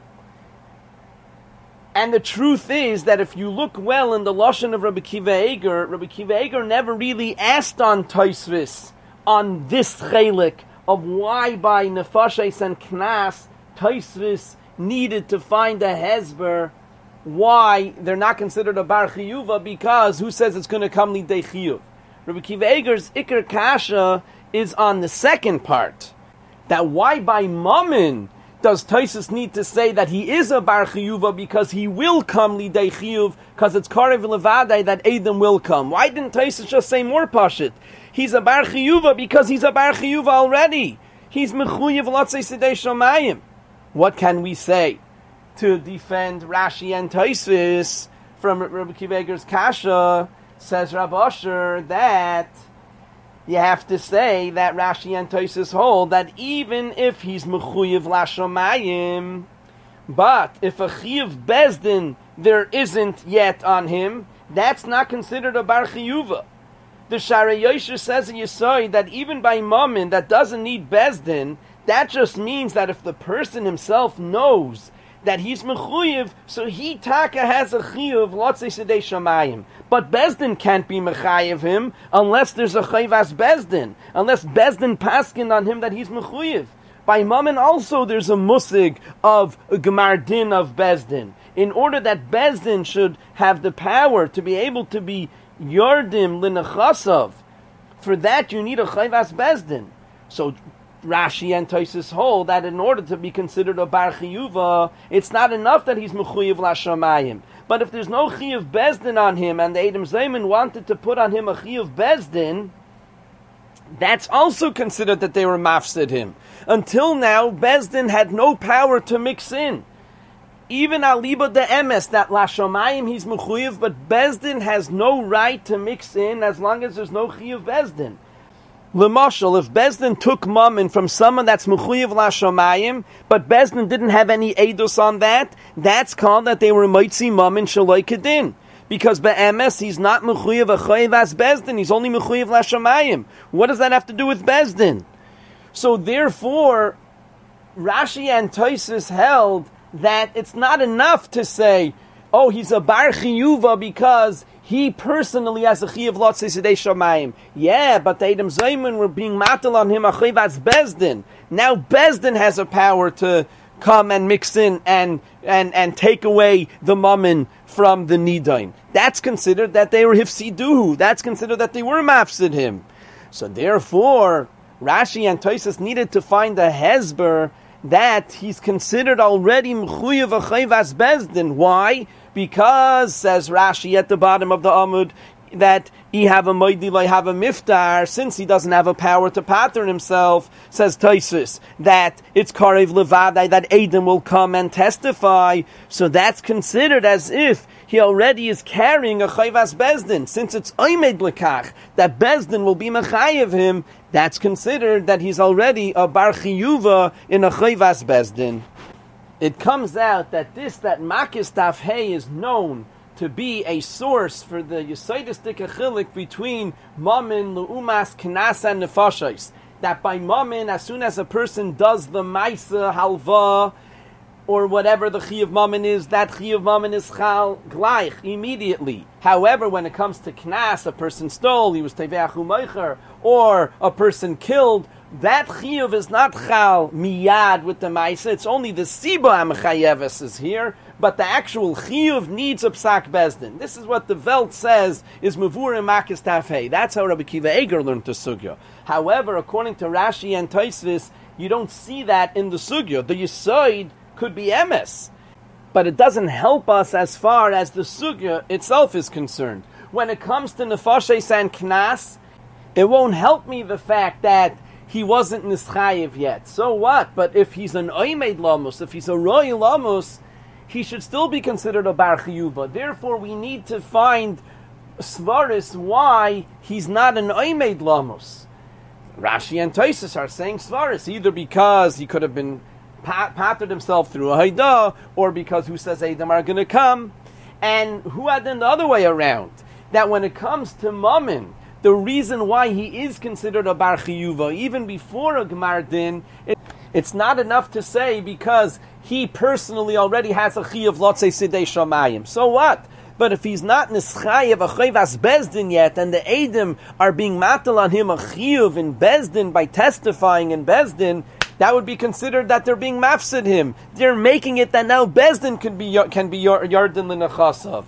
And the truth is that if you look well in the Lashon of Rabbi Kiva Eger, Rabbi Kiva Eger never really asked on Tosfos on this chelik of why by Nefashos and Knas Tosfos needed to find a Hezber why they're not considered a bar chiyuva, because who says it's going to come lidei chiyuv? Rabbi Kiva Eger's Iker Kasha is on the second part. That why by Mammon does Tosfos need to say that he is a bar chiyuva, because he will come lidei chiyuv, because it's karev levadai that Edom will come. Why didn't Tosfos just say more pashit? He's a bar chiyuva because he's a bar chiyuva already. He's mechuyev lotzei sidei shomayim. What can we say to defend Rashi and Tosfos from Rabbi Kiva Eger's Kasha? Says Rav Asher that you have to say that Rashi and Tosfos hold that even if he's mechuyev lashomayim, But if a chiyuv bezdin there isn't yet on him, that's not considered a bar chiyuva. The Sharei Yosher says in Yesod that even by mammon that doesn't need bezdin, that just means that if the person himself knows that he's mechuyev, so he taka has a chiyuv lotzei sedei shamayim. But bezdin can't be mechayev him unless there's a chayvas bezdin, unless bezdin paskin on him that he's mechuyev. By mammon also there's a musig of a gemar din of bezdin. In order that bezdin should have the power to be able to be yordim l'nechasav, for that you need a chayvas bezdin. So Rashi and Tosfos hold that in order to be considered a bar chiyuva, it's not enough that he's mechuyev l'shamayim. But if there's no chiyuv bezdin on him, and the Edom Zayman wanted to put on him a chiyuv bezdin, that's also considered that they were mafsid him. Until now, bezdin had no power to mix in. Even aliba de emes, that l'shamayim he's mechuyev, but bezdin has no right to mix in as long as there's no chiyuv bezdin. L'mashal, if Bezdin took mammon from someone that's mechuyev l'shamayim, but Bezdin didn't have any eidos on that, that's called that they were moitzi mammon shaloi kedin. Because be'emes, he's not mechuyev a chayvas Bezdin, he's only mechuyev l'shamayim. What does that have to do with Bezdin? So therefore, Rashi and Tosfos held that it's not enough to say, oh, he's a bar chiyuva because he personally has a chiyuv lotzei sedei shamayim. Yeah, but the Edom Zayman were being matal on him a chayvas bezdin. Now bezdin has a power to come and mix in and and and take away the mammon from the nidain. That's considered that they were hifsiduhu. That's considered that they were mafsid him. So therefore, Rashi and Tosfos needed to find a hezber that he's considered already mechuyev a chayvas bezdin. Why? Because, says Rashi at the bottom of the Amud, that he have a moidi like have a miftar, since he doesn't have a power to pattern himself, says Tosfos, that it's karev levadai, that Edom will come and testify, so that's considered as if he already is carrying a chayvas bezdin. Since it's oimed lekach, that bezdin will be mechayev him, that's considered that he's already a bar chiyuva in a chayvas bezdin. It comes out that this, that Makis Daf Hey is known to be a source for the Yesodistic Achilik between Mammon, L'umas, Knas, and Nefashos. That by Mammon, as soon as a person does the Maisa, Halva, or whatever the Chi of Mammon is, that Chi of Mammon is Chal Gleich, immediately. However, when it comes to Knas, a person stole, he was Teveach U'Meicher, or a person killed, that chiyuv is not chal miyad with the ma'isa. It's only the siba amachayeves is here, but the actual chiyuv needs a psak bezdin. This is what the Welt says is mavur and makis tafhei. That's how Rabbi Kiva Eger learned the sugya. However, according to Rashi and Tosfos, you don't see that in the sugya. The yesod could be emes, but it doesn't help us as far as the sugya itself is concerned. When it comes to nefashes and knas, it won't help me the fact that he wasn't nischayev yet. So what? But if he's an oimed lamus, if he's a roy lamus, he should still be considered a bar chiyuva. Therefore, we need to find svaris why he's not an oimed lamus. Rashi and Tosfos are saying svaris, either because he could have been pat- pattered himself through a haidah, or because who says Edom are going to come, and who had then the other way around, that when it comes to mammon, the reason why he is considered a bar chiyuva, even before a gemar din, it, it's not enough to say because he personally already has a chiyuv lotzei sidei shamayim. So what? But if he's not nischayev a chayvas bezdin yet, and the Edom are being matal on him a chiyuv in bezdin by testifying in bezdin, that would be considered that they're being mafsid him. They're making it that now bezdin can be can be yardin l'nechasav.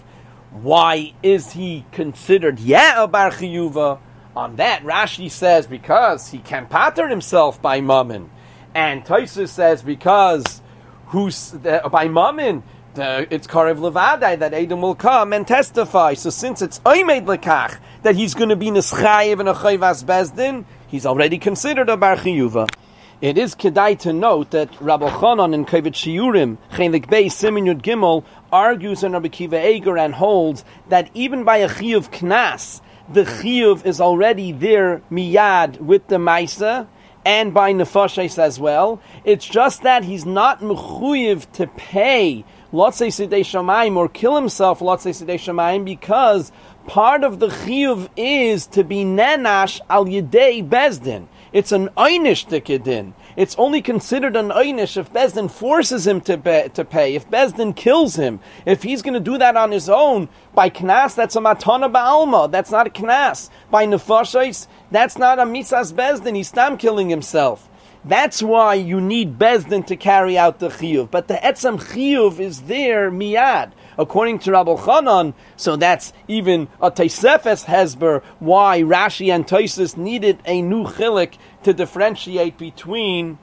Why is he considered yeah a bar chiyuva? On that, Rashi says because he can pattern himself by mammon, and Tosfos says because who's uh, by mammon the, it's karev levadai that Edom will come and testify. So since it's oimed lekach that he's going to be nischayev and a chayvas bezdin, he's already considered a bar chiyuva. It is kedai to note that Rabbi Chanan in Kovet Shiurim, Chelik Bey Simin Yud Gimel, argues on Rabbi Kiva Eger and holds that even by a chiyuv knas, the chiyuv is already there miyad with the maisa, and by nefashos as well. It's just that he's not mechuyev to pay lotzei sidei shamayim or kill himself lotzei sidei shamayim, because part of the chiyuv is to be nenash al yedei bezdin. It's an einish dikidin. It's only considered an einish if Bezdin forces him to, be, to pay, if Bezdin kills him. If he's going to do that on his own, by knas, that's a matana ba'alma. That's not a knas. By nefashos, that's not a misas Bezdin. He's stam killing himself. That's why you need Bezdin to carry out the chiyuv. But the etzam chiyuv is there miyad. According to Rabbi Chanan, so that's even a Tosefes hesber why Rashi and Tosfos needed a new chilik to differentiate between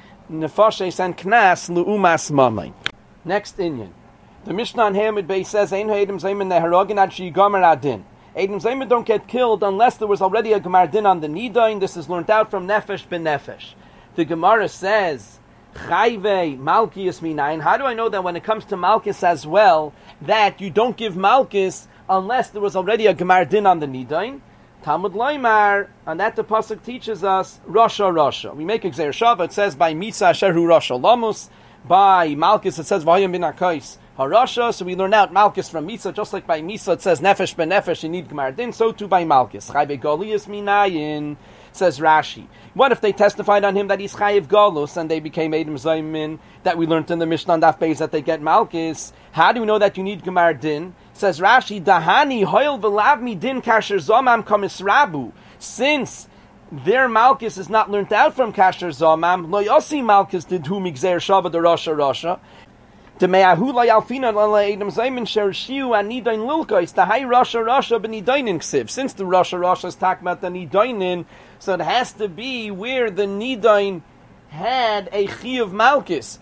nefashos and knas leumas mamay. Next inyan. The Mishnah on Hamid Bey says, Ein ha'edim zaymen neharogin ad sheyigamer adin. Edim zaymen don't get killed unless there was already a gemar din on the nidain. This is learned out from Nefesh ben Nefesh. The Gemara says, Chayve Malchus minayin. How do I know that when it comes to Malchus as well, that you don't give Malchus unless there was already a gemar din on the nidain? Talmud Loimar, and that the pasuk teaches us Rasha Rasha. We make a Gzeir Shava. It says by Mitzah Shehu Rasha Lamus. By Malchus it says Vayim bin Akais Harasha. So we learn out Malchus from Mitzah, just like by Mitzah it says Nefesh ben Nefesh. You need gemar din. So too by Malchus. Chayve Golias minayin. Says Rashi. What if they testified on him that he's chayiv galus and they became Edim Zaymin, that we learned in the Mishnah on Daf Beis that they get Malchus? How do we know that you need gemar din? Says Rashi, Dahani hoil v'lavmi din kasher zomam kamisrabu. Since their Malchus is not learnt out from kasher zomam, lo yosi Malchus did hu migzer shava de rasha rasha. Demeahu la yalfina la Edim Zaymin shershiu anidain lilkos the high rasha rasha b'nidainin ksiv. Since the rasha rasha is talking about the nidainin, so it has to be where the nidain had a chiyuv Malchus.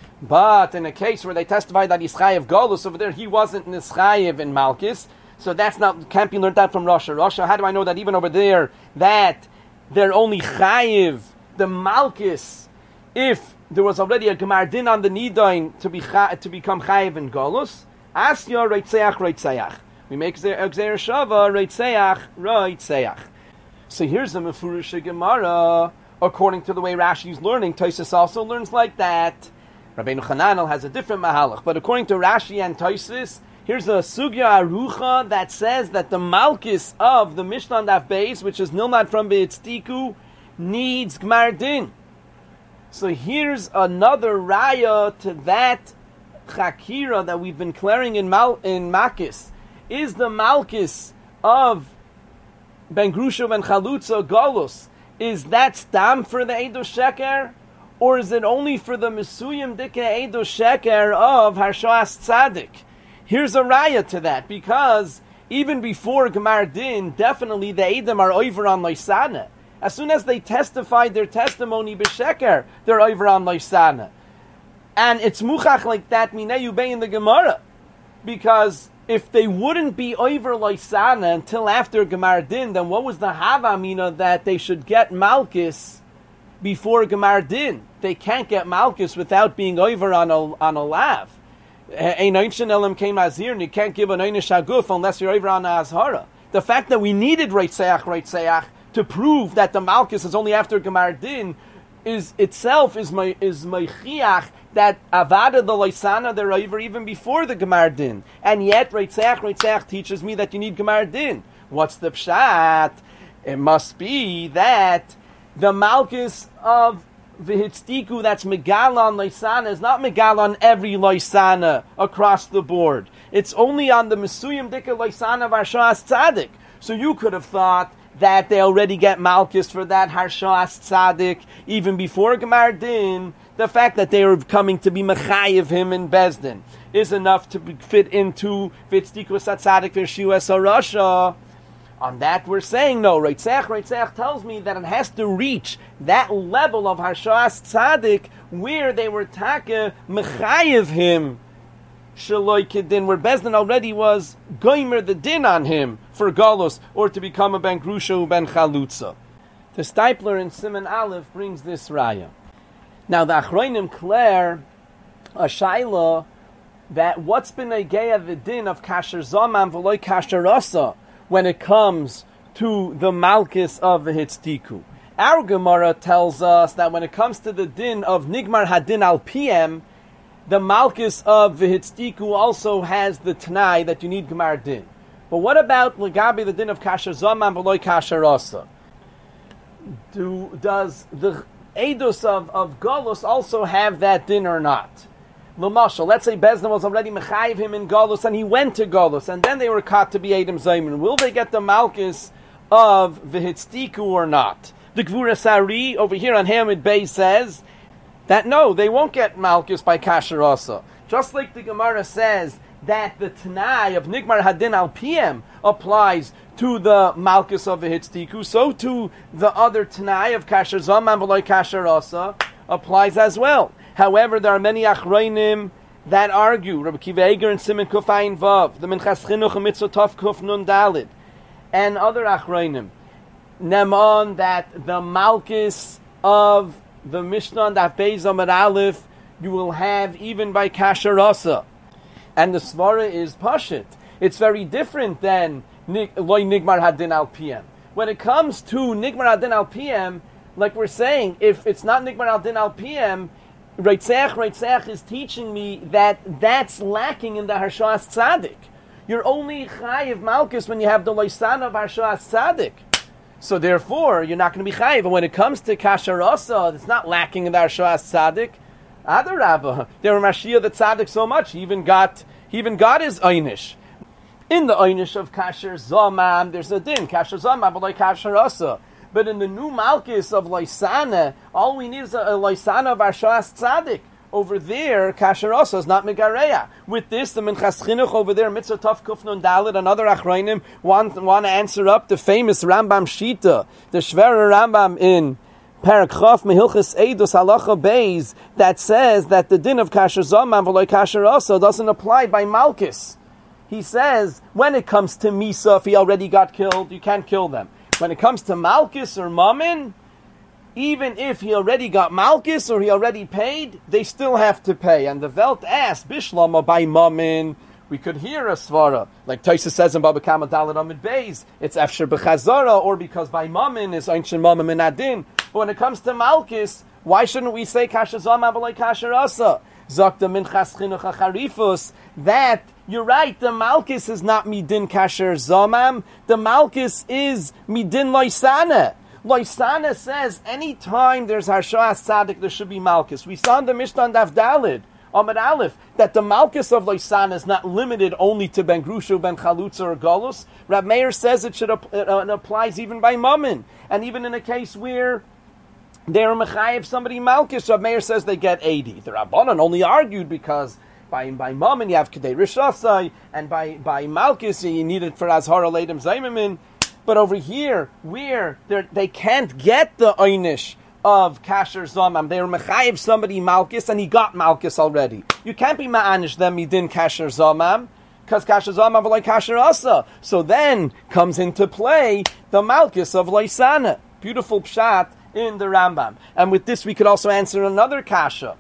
But in a case where they testified that he's chayiv galus, over there he wasn't nischayiv in Malchus, so that's not can't be learned out from Rasha. Rasha, how do I know that even over there that they're only chayiv the Malchus if there was already a gemar din on the nidain to be to become chayiv in galus? Asya reitzeach reitzeach. We make a gzeir shava reitzeach reitzeach. So here's the Mefurish Gemara. According to the way Rashi's learning, Tosfos also learns like that. Rabbeinu Chananel has a different mahalach, but according to Rashi and Tosfos, here's a Sugya Arucha that says that the Malchus of the Mishnah on Daf Beis, which is Nilmad from Beitztiku, needs Gmar Din. So here's another raya to that Chakira that we've been clearing in Mal- in Makis. Is the Malchus of Ben Grushav and Chalutza Galus, is that stam for the Eidos Sheker? Or is it only for the Mesuyim Dike Eidos Sheker of Harshoas Tzadik? Here's a raya to that, because even before Gemar Din, definitely the Eidim are over on Loisana. As soon as they testified their testimony b'Sheker, they're over on Loisana. And it's muchach like that, Minei Ubei in the Gemara. Because if they wouldn't be over Loisana until after Gemar Din, then what was the Havamina that they should get Malchus before Gemar Din? They can't get Malchus without being over on a, on a lav. Ein Einshin Elam came Azir, and you can't give an Einish Haguf unless you're over on a Azhara. The fact that we needed Reitzeach, Reitzeach to prove that the Malchus is only after Gemar Din is itself is my is Meichiach that Avada the Loisana they're over even before the Gemar Din. And yet Reitzeach, Reitzeach teaches me that you need Gemar Din. What's the pshat? It must be that the Malchus of V'hitztiku, that's Megalon Loisana, is not Megalon every Loisana across the board. It's only on the Mesuyim Dika Loisana of Harshoas Tzadik. So you could have thought that they already get Malchus for that Harshoas Tzadik even before Gemar Din. The fact that they are coming to be Mechayiv him in Bezdin is enough to fit into V'hitztiku Satzadik V'shiuas Arasha. On that we're saying no. Reitzeach, Reitzeach tells me that it has to reach that level of Harshoas Tzadik where they were taka mechayiv him shaloi kedin, where Bezdin already was goimer the din on him for galus or to become a ben grusha ben chalutza. The Stipler in Siman Aleph brings this raya. Now the Achronim Claire a shaila that what's been a geya v'din of kasher zaman v'loi kasher rasa when it comes to the Malchus of the Hitztiku. Our Gemara tells us that when it comes to the din of Nigmar Hadin al P M, the Malchus of V'hitztiku also has the Tanai that you need Gemar Din. But what about Legabi, the din of Kasher Zaman V'loi Kasher Asa? Do, does the Eidos of, of Golus also have that din or not? L'mashal, let's say Bezdin was already mechayiv him in Golus and he went to Golus and then they were caught to be Edom Zayman. Will they get the Malchus of V'hitztiku or not? The Gvura Sari over here on Hamid Bey says that no, they won't get Malchus by Kasher Asa. Just like the Gemara says that the Tanai of Nigmar Hadin al P M applies to the Malchus of the Hitztiku, so to the other Tanai of Kasher Zaman V'loi Kasher Asa applies as well. However, there are many Achrayim that argue, Rabbi Kiva Eger and Simon Kuf Ayin Vav, the Minchas Chinuch and Mitzvot Tov Kuf Nun Dalid, and other Achrayim, Neman, that the Malchus of the Mishnah and that Beis Amar Aleph you will have even by Kasher Asa. And the Svara is Pashit. It's very different than Loi Nigmar Hadin al P M. When it comes to Nigmar Hadin al P M, like we're saying, if it's not Nigmar Hadin al P M, Reitzach, Reitzach is teaching me that that's lacking in the Harshas Tzadik. You're only Chayiv Malchus when you have the Loisan of Harshas Tzadik. So therefore, you're not going to be chayiv. And when it comes to kasher asa, it's not lacking in the Harshas Tzadik. Adarabba, there were Mashiach the Tzadik so much, he even got he even got his einish. In the einish of kasher zamam, there's a din kasher zamam, but like kasher asa. But in the new Malchus of Loisana, all we need is a, a Loisana of Harshas Tzadik. Over there, Kasher Asa is not Megareya. With this, the Minchas Chinuch over there, Mitzvah Tov Kufnun Dalit, and other Achrayim want, want to answer up the famous Rambam Shita, the Shverer Rambam in Parak Chof Mehilchis Eidos Halacha Beis, that says that the din of Kasher Zaman V'loi Kasher Asa doesn't apply by Malchus. He says, when it comes to Misa, if he already got killed, you can't kill them. When it comes to Malchus or Mammon, even if he already got Malchus or he already paid, they still have to pay. And the Welt asked, Bishlama by Mammon, we could hear a Svara. Like Taisa says in Baba Kama Dalet Amid Beis, it's Efsher B'chazara, or because by Mammon is Einshin Mammon Min Adin. But when it comes to Malchus, why shouldn't we say Kasher Zama B'loi Kasher Asa? Zakta Minchas Chinuch HaCharifus, that you're right, the Malchus is not Midin Kasher Zamam, the Malchus is Midin Loisana. Loisana says anytime there's Harshas Tzadik, there should be Malchus. We saw in the Mishnah Daf Dalid, Amud Aleph, that the Malchus of Loisana is not limited only to Ben Grusha, Ben Chalutza, or Golus. Rab Meir says it should it applies even by Mammon, and even in a case where they're Mechayev somebody Malchus, Rab Meir says they get eighty. The Rabbanan only argued because by by Mammon you have Kedei Rishasai, and by by Malchus you need it for Azhara Leidim Zaymimin. But over here, where they can't get the einish of Kasher Zamam, they were mechayiv somebody Malchus, and he got Malchus already. You can't be ma'anish them midin Kasher Zamam, because Kasher Zamam v'loi Kasher Asa. So then comes into play the Malchus of Loisana. Beautiful pshat in the Rambam. And with this we could also answer another kasha.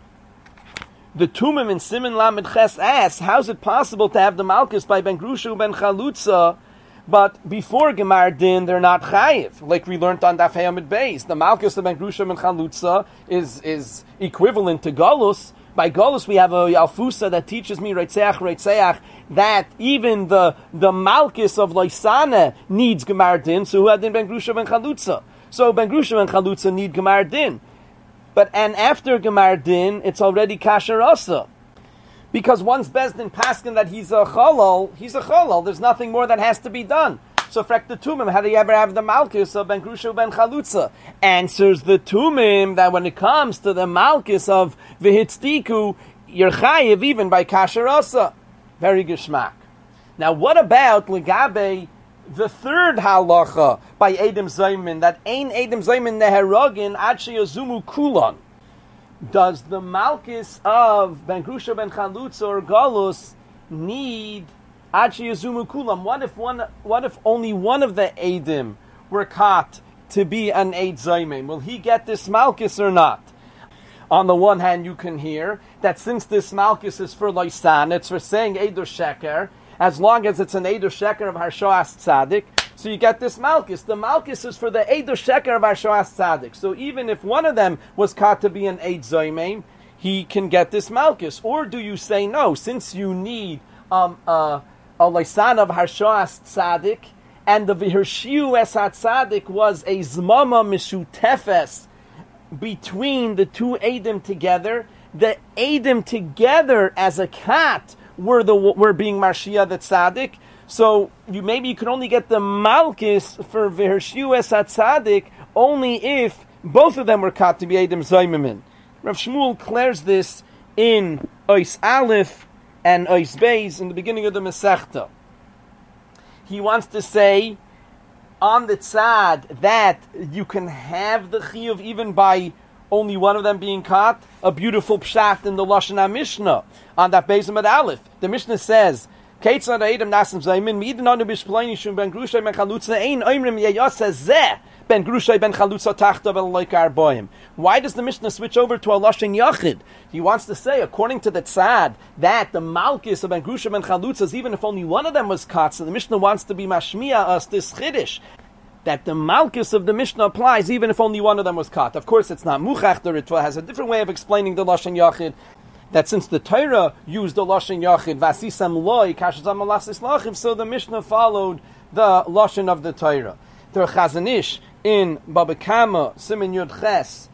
The Tumim in Siman Lamed Ches asks, how is it possible to have the Malchus by Ben Grusha Ben Chalutza, but before Gemar Din, they're not chayiv, like we learned on Daf Hayamid Beis. The Malchus of Ben Grusha and Chalutza is is equivalent to Golus. By Golus, we have a Yalfusa that teaches me Reitzeach, Reitzeach, that even the the Malchus of Loisana needs Gemar Din. So who had Ben Grusha Ben Chalutza? So Ben Grusha and Chalutza need Gemar Din. But and after Gemar Din, it's already Kasher Asa. Because once Bezdin paskin that he's a chalal, he's a chalal. There's nothing more that has to be done. So frek the tumim, how do you ever have the Malchus of Ben Grusha Ben Chalutza? Answers the tumim that when it comes to the Malchus of V'hitztiku, you're chayiv even by Kasher Asa. Very geschmack. Now what about Legabe, the third halacha by Edom Zaymin, that ein Edom Zaymin neherogin ad sheyazumu kulan? Does the Malchus of Ben Grusha Ben Chalutza or Golus need ad sheyazumu kulam? What if one? What if only one of the Eidim were caught to be an Eid Zaymin? Will he get this Malchus or not? On the one hand, you can hear that since this Malchus is for Loisan, it's for saying Eidur Sheker, as long as it's an Eidur Sheker of Harshas Tzadik, So you get this Malchus. The Malchus is for the Eidu Sheker of Harshoas Tzaddik. So even if one of them was caught to be an Eid Zoymim, he can get this Malchus. Or do you say no, since you need um, uh, a Lysan of Harshoas Tzaddik, and the Vihirshiu Es HaTzadik was a Zmama Mishutefes between the two Eidim together, the Eidim together as a cat were the were being Marshia the Tzaddik. So you maybe you could only get the Malchus for Vihirshiu Es HaTzadik only if both of them were caught to be Eidim Zoymimin. Rav Shmuel clears this in Ois Aleph and Ois Beis in the beginning of the Masechta. He wants to say on the tzad that you can have the chiyuv even by only one of them being caught. A beautiful pshat in the Lashon HaMishnah on that Beis Amud Aleph. The Mishnah says, "Keitzad ha'edem nasim zaymin mi'idin anu b'shploini shum ben grushay ben chalutza ein oimrim yeyaseh zeh ben grushay ben chalutza tachta ben loikar boim." Why does the Mishnah switch over to a Lashon Yachid? He wants to say, according to the tzad, that the Malchus of ben grushay ben chalutzas, even if only one of them was caught, so the Mishnah wants to be mashmiya us this chiddush, that the Malchus of the Mishnah applies even if only one of them was caught. Of course, it's not Muchach. The Ritva has a different way of explaining the Lashon Yachid, that since the Torah used the Lashon Yachid, Vasisam Loi, Kashazam Alasis Lachiv, so the Mishnah followed the Lashon of the Torah. The Chazon Ish in Baba Kama, Siman Yud Ches,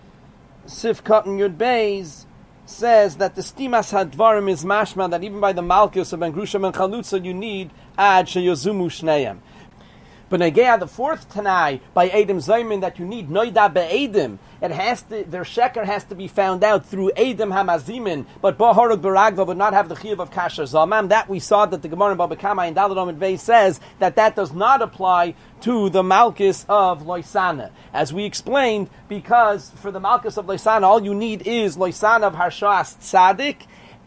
Sif Katan Yud Beis, says that the Stimas Hadvarim is mashma, that even by the Malchus of Ben Grusha Ben Chalutza you need Ad Sheyozumu Shneim. But Negea, the fourth Tanai, by Eidim Zaymin, that you need Noida Be'edim, it has to, their sheker has to be found out through Eidim Hamazimin, but Baharuk Baragva would not have the Chiyuv of Kasher Zalmam. That we saw that the Gemara in Baba Kama in Daladom and Vei says that that does not apply to the Malchus of Loisana. As we explained, because for the Malchus of Loisana, all you need is Loisana of Harshoas Tzaddik,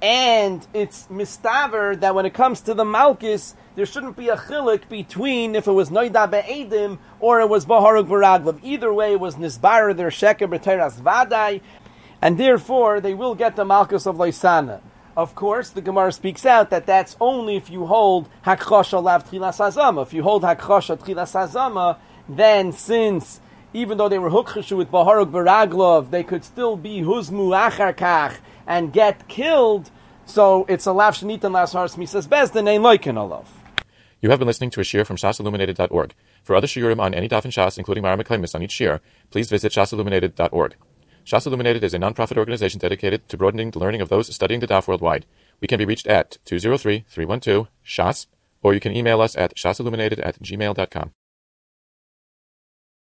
and it's mistaver that when it comes to the Malchus, there shouldn't be a chilik between if it was Noida Be'edim or it was Baharuk Baragvav. Either way, it was Nisbar, their Sheker B'Teiras Vadai, and therefore they will get the Malchus of Loisana. Of course, the Gemara speaks out that that's only if you hold Hakchosha Lav Tchilas Hazama. If you hold Hakchosha Tchilas Hazama, then since even though they were Hukchishu with Baharuk Baragvav, they could still be Huzmu Achar Kach and get killed. So it's a Lav Shenitan Las Har Smisas Bezdin Ein Loikin Olav. You have been listening to a shiur from shas illuminated dot org. For other shiurim on any daf in Shas, including Mara Meklemis on each shiur, please visit shas illuminated dot org. Shas Illuminated is a non-profit organization dedicated to broadening the learning of those studying the daf worldwide. We can be reached at two zero three, three one two, S H A S, or you can email us at shasilluminated at gmail dot com.